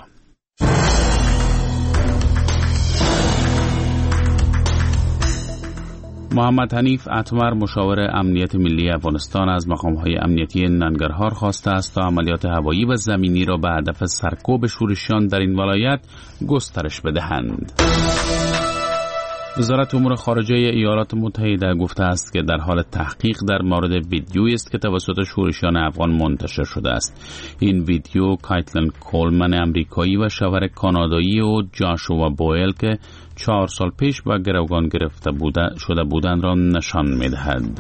محمد حنیف اتمر، مشاور امنیت ملی افغانستان، از مقام‌های امنیتی ننگرهار خواسته است تا عملیات هوایی و زمینی را به هدف سرکوب شورشیان در این ولایت گسترش بدهند. وزارت امور خارجه ایالات متحده گفته است که در حال تحقیق در مورد ویدیویی است که توسط شورشیان افغان منتشر شده است. این ویدیو کایتلن کولمن امریکایی و شوهر کانادایی و جاشوا بوئل که 4 سال پیش به گروگان گرفته شده بودند را نشان می‌دهد.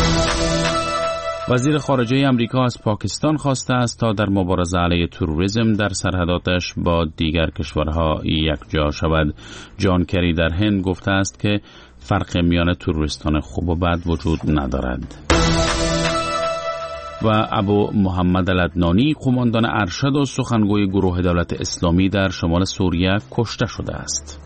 وزیر خارجه امریکا از پاکستان خواسته است تا در مبارزه علیه تروریسم در سرحداتش با دیگر کشورها یکجا شود. جان کری در هند گفته است که فرق میان تروریستان خوب و بد وجود ندارد. و ابو محمد العدنانی، قماندان ارشد و سخنگوی گروه دولت اسلامی در شمال سوریه، کشته شده است.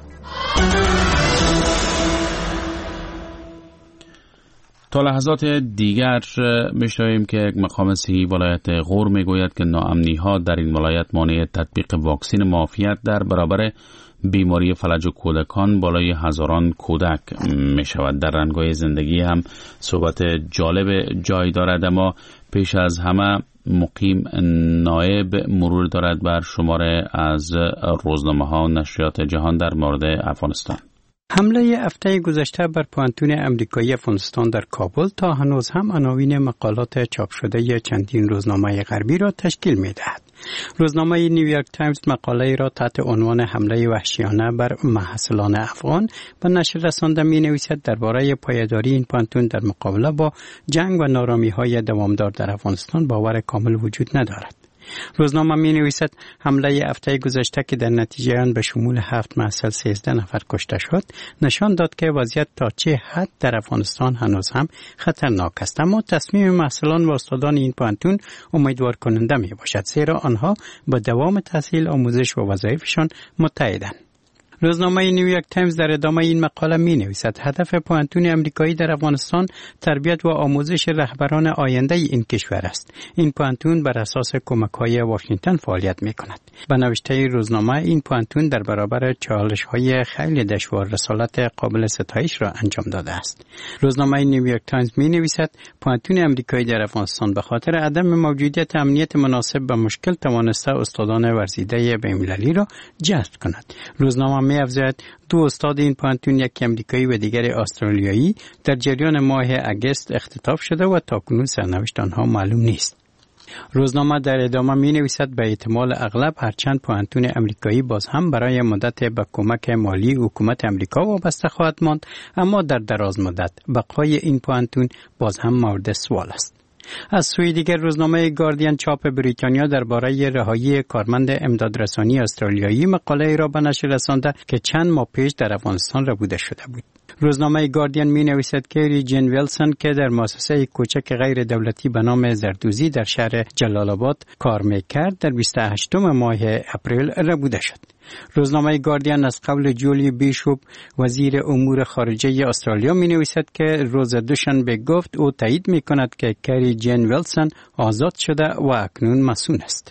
تا لحظات دیگر میشنویم که یک مقام صحی ولایت غور میگوید که ناامنی‌ها در این ولایت مانع تطبیق واکسن معافیت در برابر بیماری فلج کودکان بالای هزاران کودک می شود. در رنگ‌های زندگی هم صحبت جالب جای دارد، اما پیش از همه مقیم نایب مرور دارد بر شماره از روزنامه‌ها و نشریات جهان در مورد افغانستان. حمله هفته گذشته بر پوهنتون امریکایی افغانستان در کابل تا هنوز هم عناوین مقالات چاپ شده چندین روزنامه غربی را تشکیل می‌دهد. روزنامه نیویورک تایمز مقاله را تحت عنوان حمله وحشیانه بر محصلان افغان به نشر رسانده می‌نویسد درباره پایداری این پوهنتون در مقابله با جنگ و نارامی‌های دوامدار در افغانستان باور کامل وجود ندارد. روزنامه می نویسد حمله هفته گذشته که در نتیجه آن به شمول 7 محصل 13 نفر کشته شد نشان داد که وضعیت تا چه حد در افغانستان هنوز هم خطرناک است، اما تصمیم محصلان و استادان این پوهنتون امیدوار کننده می باشد، زیرا آنها با دوام تحصیل، آموزش و وظایفشان متحدند. روزنامه نیویورک تایمز در ادامه این مقاله می نویسد هدف پوهنتون امریکایی در افغانستان تربیت و آموزش رهبران آینده این کشور است. این پوهنتون بر اساس کمک‌های واشنگتن فعالیت می کند. به نوشته روزنامه این پوهنتون در برابر چالش‌های خیلی دشوار رسالت قابل ستایش را انجام داده است. روزنامه نیویورک تایمز می نویسد پوهنتون امریکایی در افغانستان به خاطر عدم موجودیت امنیت مناسب به مشکل توانسته استادان ورزیده بین‌المللی را جذب کند. روزنامه می افزاید 2 استاد این پوهنتون، یک امریکایی و دیگر استرالیایی، در جریان ماه اگست اختطاف شده و تاکنون سرنوشت آنها معلوم نیست. روزنامه در ادامه می نویسد به احتمال اغلب هرچند پوهنتون امریکایی باز هم برای مدت به کمک مالی حکومت امریکا وابسته خواهد ماند، اما در دراز مدت بقای این پوهنتون باز هم مورد سوال است. از سوی دیگر روزنامه گاردین چاپ بریتانیا درباره رهایی کارمند امدادرسانی استرالیایی مقاله را به نشر رسانده که چند ماه پیش در افغانستان ربوده شده بود. روزنامه گاردین می نویسد که ریجن ویلسون که در مؤسسه کوچک غیر دولتی به نام زردوزی در شهر جلال آباد کار می‌کرد در 28 ماه اپریل ربوده شد. روزنامه گاردین از قول جولی بیشوپ وزیر امور خارجه استرالیا می نویسد که روز دوشنبه گفت او تایید می کند که کری جن ویلسون آزاد شده و اکنون مسئول است.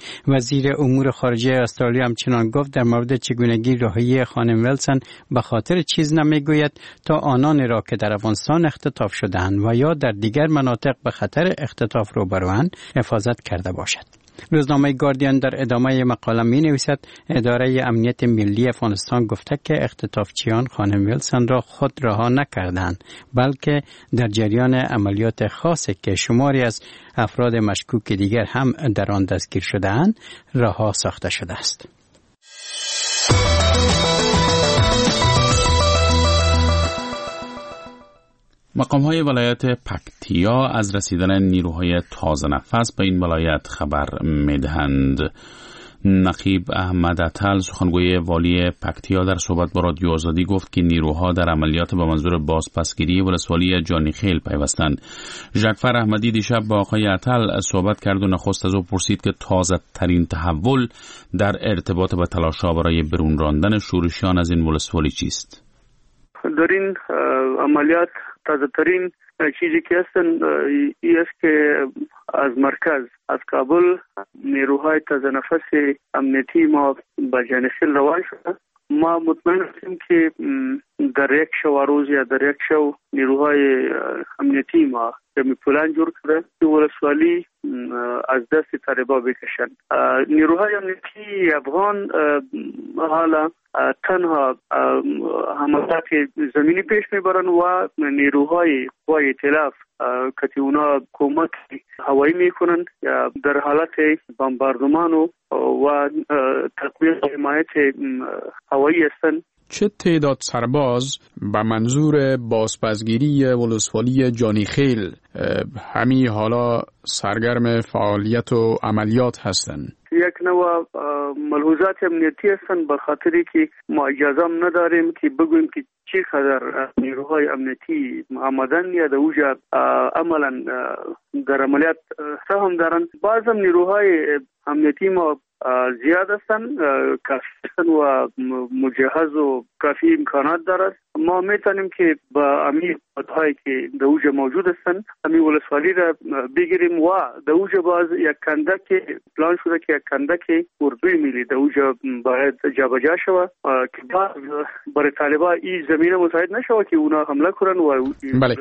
وزیر امور خارجه استرالیا همچنان گفت در مورد چگونگی رهایی خانم ویلسون به خاطر چیز نمیگوید تا آنان را که در افغانستان اختطاف شده‌اند و یا در دیگر مناطق به خطر اختطاف روبروند حفاظت کرده باشد. روزنامه گاردین در ادامه مقاله می نویسد اداره امنیت ملی افغانستان گفته که اختطافچیان خانم ویلسون را خود رها نکردند بلکه در جریان عملیات خاصی که شماری از افراد مشکوک دیگر هم در آن دستگیر شده‌اند رها ساخته شده است. مقام‌های ولایت پکتیا از رسیدن نیروهای تازه نفس به این ولایت خبر می‌دهند. نقیب احمد عطل سخنگوی والی پکتیا در صحبت با رادیو آزادی گفت که نیروها در عملیات به منظور بازپسگیری ولسوالی جانیخیل پیوستند. ژکفر احمدی دیشب با آقای عطل صحبت کرد و نخست از او پرسید که تازه ترین تحول در ارتباط با تلاش‌ها برای برون راندن شورشیان از این ولسوالی چیست؟ در این عملیات تازه ترین چیزی که هستن این است که از مرکز از کابل نیروهای تازه نفس امنیتی ما به جانیخیل روان شده. ما مطمئن هستیم که در یک شب روز یا در یک شب نیروهای امنیتی ما که پلان جور کرده که ولسوالی از دست طالبا بکشن. نیروهای امنیتی افغان حالا تنها حملات زمینی پیش میبرن و نیروهای قوای ائتلاف که اونا حکومت هوایی میکنن یا در حالت بمباردمان و تقویت حمایت هوایی هستن. چه تعداد سرباز به منظور بازپسگیری ولسوالی جانیخیل همین حالا سرگرم فعالیت و عملیات هستند؟ یک نوع ملحوظات امنیتی هستند به خاطری که ما اجازه نداریم که بگوییم که چقدر نیروهای امنیتی آمدن یا در اوجا عملا در عملیات سهم دارن. بعض هم نیروهای امنیتی ما زیاد هستند، کافی هستند و مجهز و کافی امکانات دارد. ما میتونیم که با امی قدرهایی که در اوجا موجود هستند امی ولسوالی را بگیریم و در اوجا باز یک کندک پلان شده که یک کندک اردوی ملی در اوجا باید جابجا شود که باز برای طالبا این زمینه مساعد نشود که اونا حمله کنن و بله.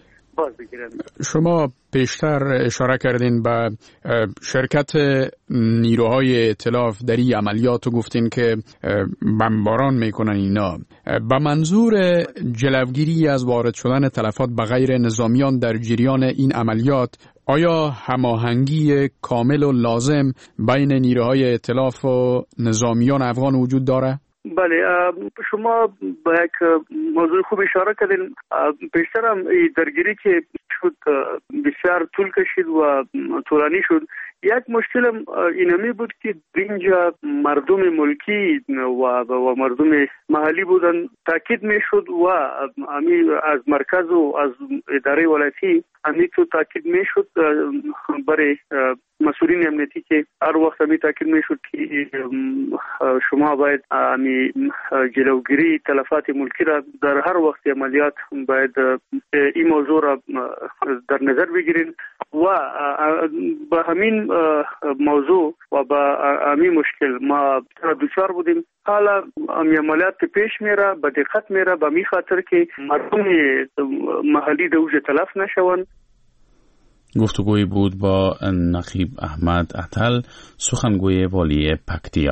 شما پیشتر اشاره کردین به شرکت نیروهای ائتلاف در این عملیات و گفتین که بمباران میکنن اینا به منظور جلوگیری از وارد شدن تلفات به غیر نظامیان در جریان این عملیات. آیا هماهنگی کامل و لازم بین نیروهای ائتلاف و نظامیان افغان وجود داره؟ بله، شما به یک موضوع خوب اشاره کردین. پیشتر هم درگیری که شد بسیار طول کشید و طولانی شد. یک مشکل اینمی بود که اینجا مردم ملکی و مردم محلی بودن تاکید میشد و از مرکز و از اداره ولایتی تو تاکید میشد برای مسئولین امنیتی که هر وقت تاکید میشد که شما باید جلوگیری تلفات ملکی را در هر وقت عملیات باید این موضوع را در نظر بگیرین و با همین موضوع و با همین مشکل ما دوچار بودیم. حالا عملیات پیش میره به دقت میره به می خاطر که مردم محلی دوج تلف نشون. گفتگوی بود با نقیب احمد عطل سخنگوی والی پکتیا.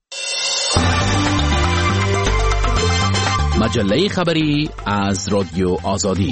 مجله خبری از رادیو آزادی.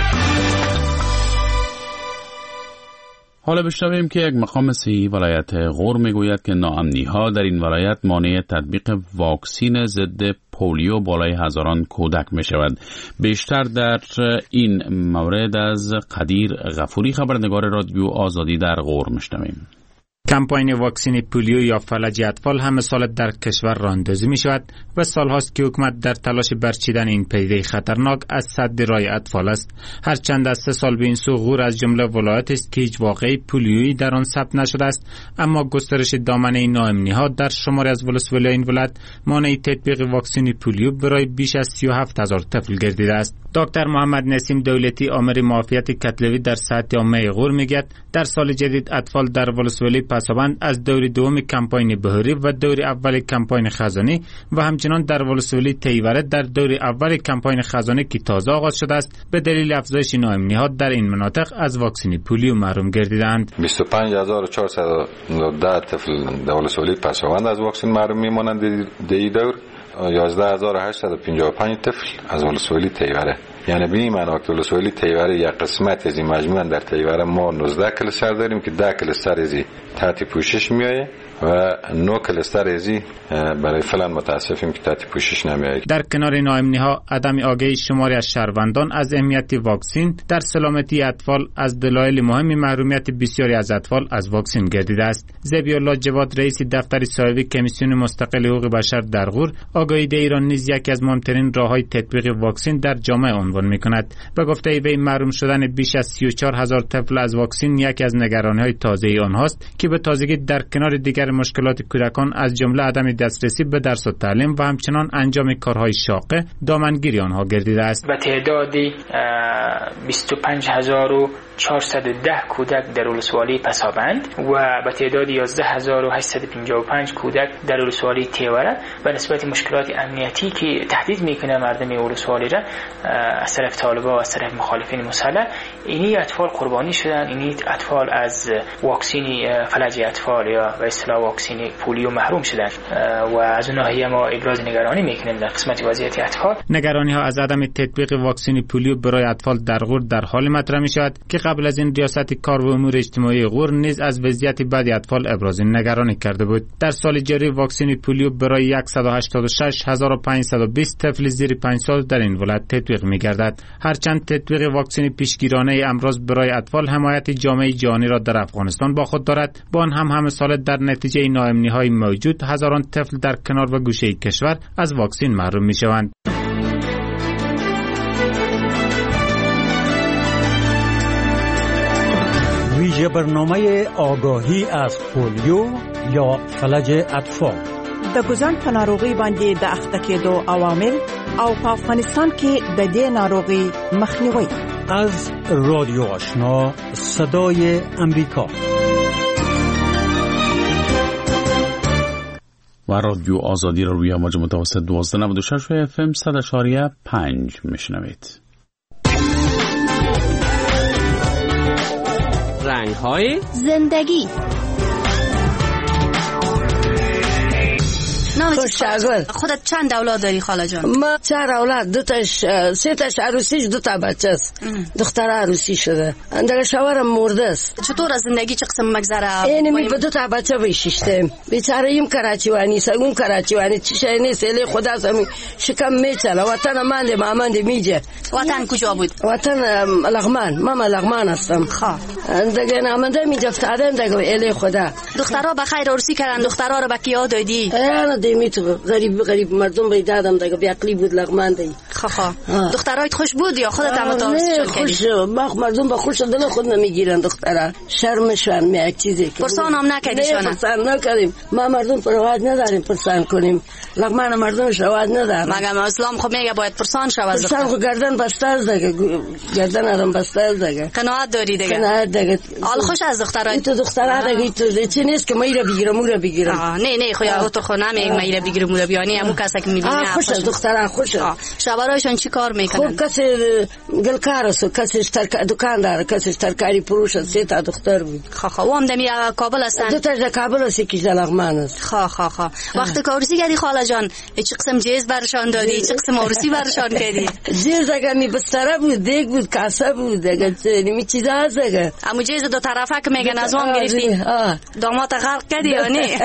حالا بشنویم که یک مقام صحی ولایت غور میگوید که ناامنی‌ها در این ولایت مانع تطبیق واکسین ضد پولیو بالای هزاران کودک می شود. بیشتر در این مورد از قدیر غفوری خبرنگار رادیو آزادی در غور میشنویم. کمپاین واکسین پولیو یا فلج اطفال همه سال در کشور راندازی می شود و سالهاست که حکومت در تلاش برچیدن این پدیده خطرناک از سد رای اطفال است. هرچند از 3 سال به این سو غور از جمله ولایت است که هیچ واقعه پولیویی در آن ثبت نشده است، اما گسترش دامنه ناامنی‌ها در شماری از ولسوالی این ولایت مانع تطبیق واکسین پولیو برای بیش از 37,000 طفل گردیده است. دکتر محمد نسیم دولتی آمر معافیت کتلوی در صحت عامه غور میگوید در سال جدید اطفال در ولسوالی پسابند از دور دوم کمپاین بهاری و دور اول کمپاین خزانه و همچنان در ولسوالی تیوره در دور اول کمپاین خزانه که تازه آغاز شده است به دلیل افزایش ناامنی‌ها در این مناطق از واکسن پولیو محروم گردیدند. 25410 طفل در ولسوالی پسابند از واکسن محروم میمانند در این دور. 11855 طفل از ولسوالی تیوره. یعنی به این معنی که ولسوالی تیوره یک قسمت از این مجموعاً در تیوره ما 19 کلستر داریم که 10 کلستر از تحت پوشش میایه و 9 کلستر از برای فعلا متاسفیم که تحت پوشش نمیایه. در کنار ناامنی‌ها عدم آگاهی شماری از شهروندان از اهمیت واکسن در سلامتی اطفال از دلایل مهم محرومیت بسیاری از اطفال از واکسن گردیده است. ذبیح الله جواد رئیس دفتر صاحب کمیسیون مستقل حقوق بشر در غور آگاهی ایران نیز یکی از مهمترین راه‌های تطبیق واکسن در جامعه عنوان می‌کند. به گفته وی محروم شدن بیش از 34000 طفل از واکسن یکی از نگرانی‌های تازه آنهاست که به تازگی در کنار دیگر مشکلات کودکان از جمله عدم دسترسی به درس و تعلیم و همچنان انجام کارهای شاقه دامنگیری آنها گردیده است. به تعداد 25410 کودک در ولسوالی پسابند و به تعداد 11855 کودک در ولسوالی تیوره به نسبت مشکلات امنیتی که تهدید میکنه مردم ولسوالی را از طرف طالبان و از طرف مخالفین مسلح، اینی اطفال قربانی شدن. اینی اطفال از واکسن فلج اطفال یا به اصطلاح واکسن پولیو محروم شدن و از اون ناحیه ما ابراز نگرانی میکنیم در قسمت وضعیت اطفال. نگرانی ها از عدم تطبیق واکسن پولیو برای اطفال در غور در حال مطرح می شود که قبل از این ریاست کار و امور اجتماعی غور نیز از وضعیت بد اطفال ابراز نگرانی کرده بود. در سال جاری واکسن پولیو برای 186520 طفل زیر 5 سال در این ولایت تطبیق می گردد. هرچند تطبیق واکسن پیشگیرانه امراض برای اطفال حمایت جامعه جهانی را در افغانستان با خود دارد، با آن همه سال در نتیجه ناامنی‌های موجود هزاران طفل در کنار و گوشه کشور از واکسن محروم می شوند. ویژه برنامه آگاهی از پولیو یا فلج اطفال د ګوزن په ناروغي باندې د اخته کېدو عوامل او په افغانستان کې د دې ناروغي مخنیوي. از رادیو آشنا صدای امریکا و رادیو آزادی را روی امواج متوسط 1296 و FM 100.5 میشنوید. رنگ‌های زندگی. خودت چند اولاد داری خاله جان؟ ما 4 اولاد، 3 تاش عروسی، 2 تا بچه است. دختر عروسی شده. اندر شوهرم مرده است. چطور از زندگی چه قسم مگذره؟ اینی به 2 تا بچه بشیشتم. بیچاره ایم کراچیوانی، سگون کراچیوانی، چیشه نیست. الی خدا سمی شکم میچله. وطن من مامند میجه. وطن کجا بود؟ وطن لغمان. ماما لغمان هستم. دیگه نامنده میجفتادم دیگه الی خدا. دخترها بخیر عروسی کردن، دخترها رو به کیا دادی؟ دیمی تو غریب مردم به دادم دیگه بی عقلی بود لغمان دی. دخترایت خوش بود یا خودت هم متوسط کردی؟ خوش، مردم با خوش دل خود نمیگیرن دخترا. شرمشان می یک چیزی که پرسان هم نکردیشون؟ پرسان نکردیم. ما مردم پرواز نداریم پرسان کنیم. لغمان مردم شواز ندارن. مگه اسلام خب میگه باید پرسان شواز. پرسان خو گردن بسته است دیگه. گردن آدم بسته است دیگه. قناعت داری دیگه. قناعت دیگه. حال خوش از دخترای تو دخترا دیگه تو چی نیست که میره بگیرم مورا بگیرم. نه خو تو خو نمیگم میره بگیرم مورا بیانی همون کسی که میبینه. خوش دخترا خوش. شبارایشون چی کار میکنن؟ خب کسی گلکار است، کسی دکاندار، کسی ترکاری فروش است. 3 تا دختر بود. او هم دمی کابل هستن؟ 2 تا کابل است، یکی لغمان است. وقتی کارسی کردی خاله جان چه قسم جیز برشان دادی؟ چه قسم عروسی برشان کردی؟ جیز اگه می بستره بود، دیگ بود، کاسه بود، اگه می چیزا هست اگه. اما جیز 2 طرفه که میگن از وام گرفتی داماد غرق کردی یا نه؟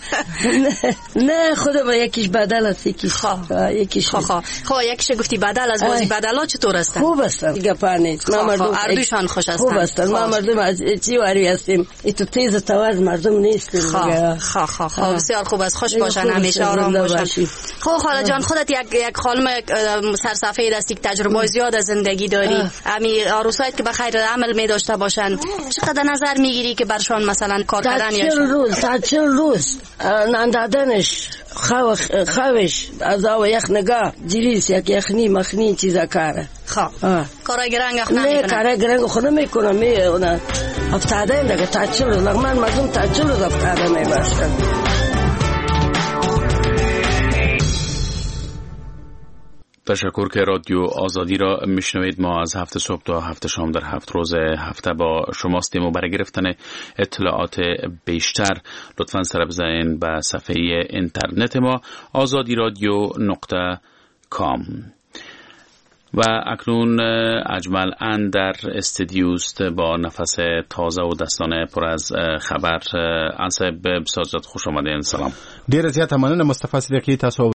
نه خدا با یکیش بدل است، یکیش یکیش گفتی بدل از بازی بدلا چطور هستن؟ خوب هستن گپا نیست. ما مردم اردوشان خوش هستن. خوب هستن. ما مردم از چی واری هستیم؟ ایتو تیز تواز مردم نیستیم. بسیار خوب است. خوش باشن، همیشه آرام باشن. خاله جان خودت یک خانم سرسفید هستی که تجربه زیاد از زندگی داری. امی عروسایت که بخیر عمل می داشته باشن چقدر نظر میگیری که برشان مثلا کار کردن یا 40 روز نان دادنش خوش از او یک نگاه جریس یک یخنی مخنی چیزا کاره کارای گرنگ خود نمیکنه. نه کارای گرنگ خود نمیکنه. اون افتاده این دیگه تاچل لغمان مردم تاچل افتاده میباشن. تشکر که رادیو آزادی را میشنوید. ما از 7 صبح تا 7 شام در 7 روز هفته با شماستیم و برای گرفتن اطلاعات بیشتر لطفاً سر بزنید به صفحه اینترنت ما azadiradio.com. و اکنون اجمل در استودیوست با نفس تازه و دستانه پر از خبر. انصب بسازت خوش آمدین. سلام. ډیر زیات مننه مصطفی صدیقی. تاسو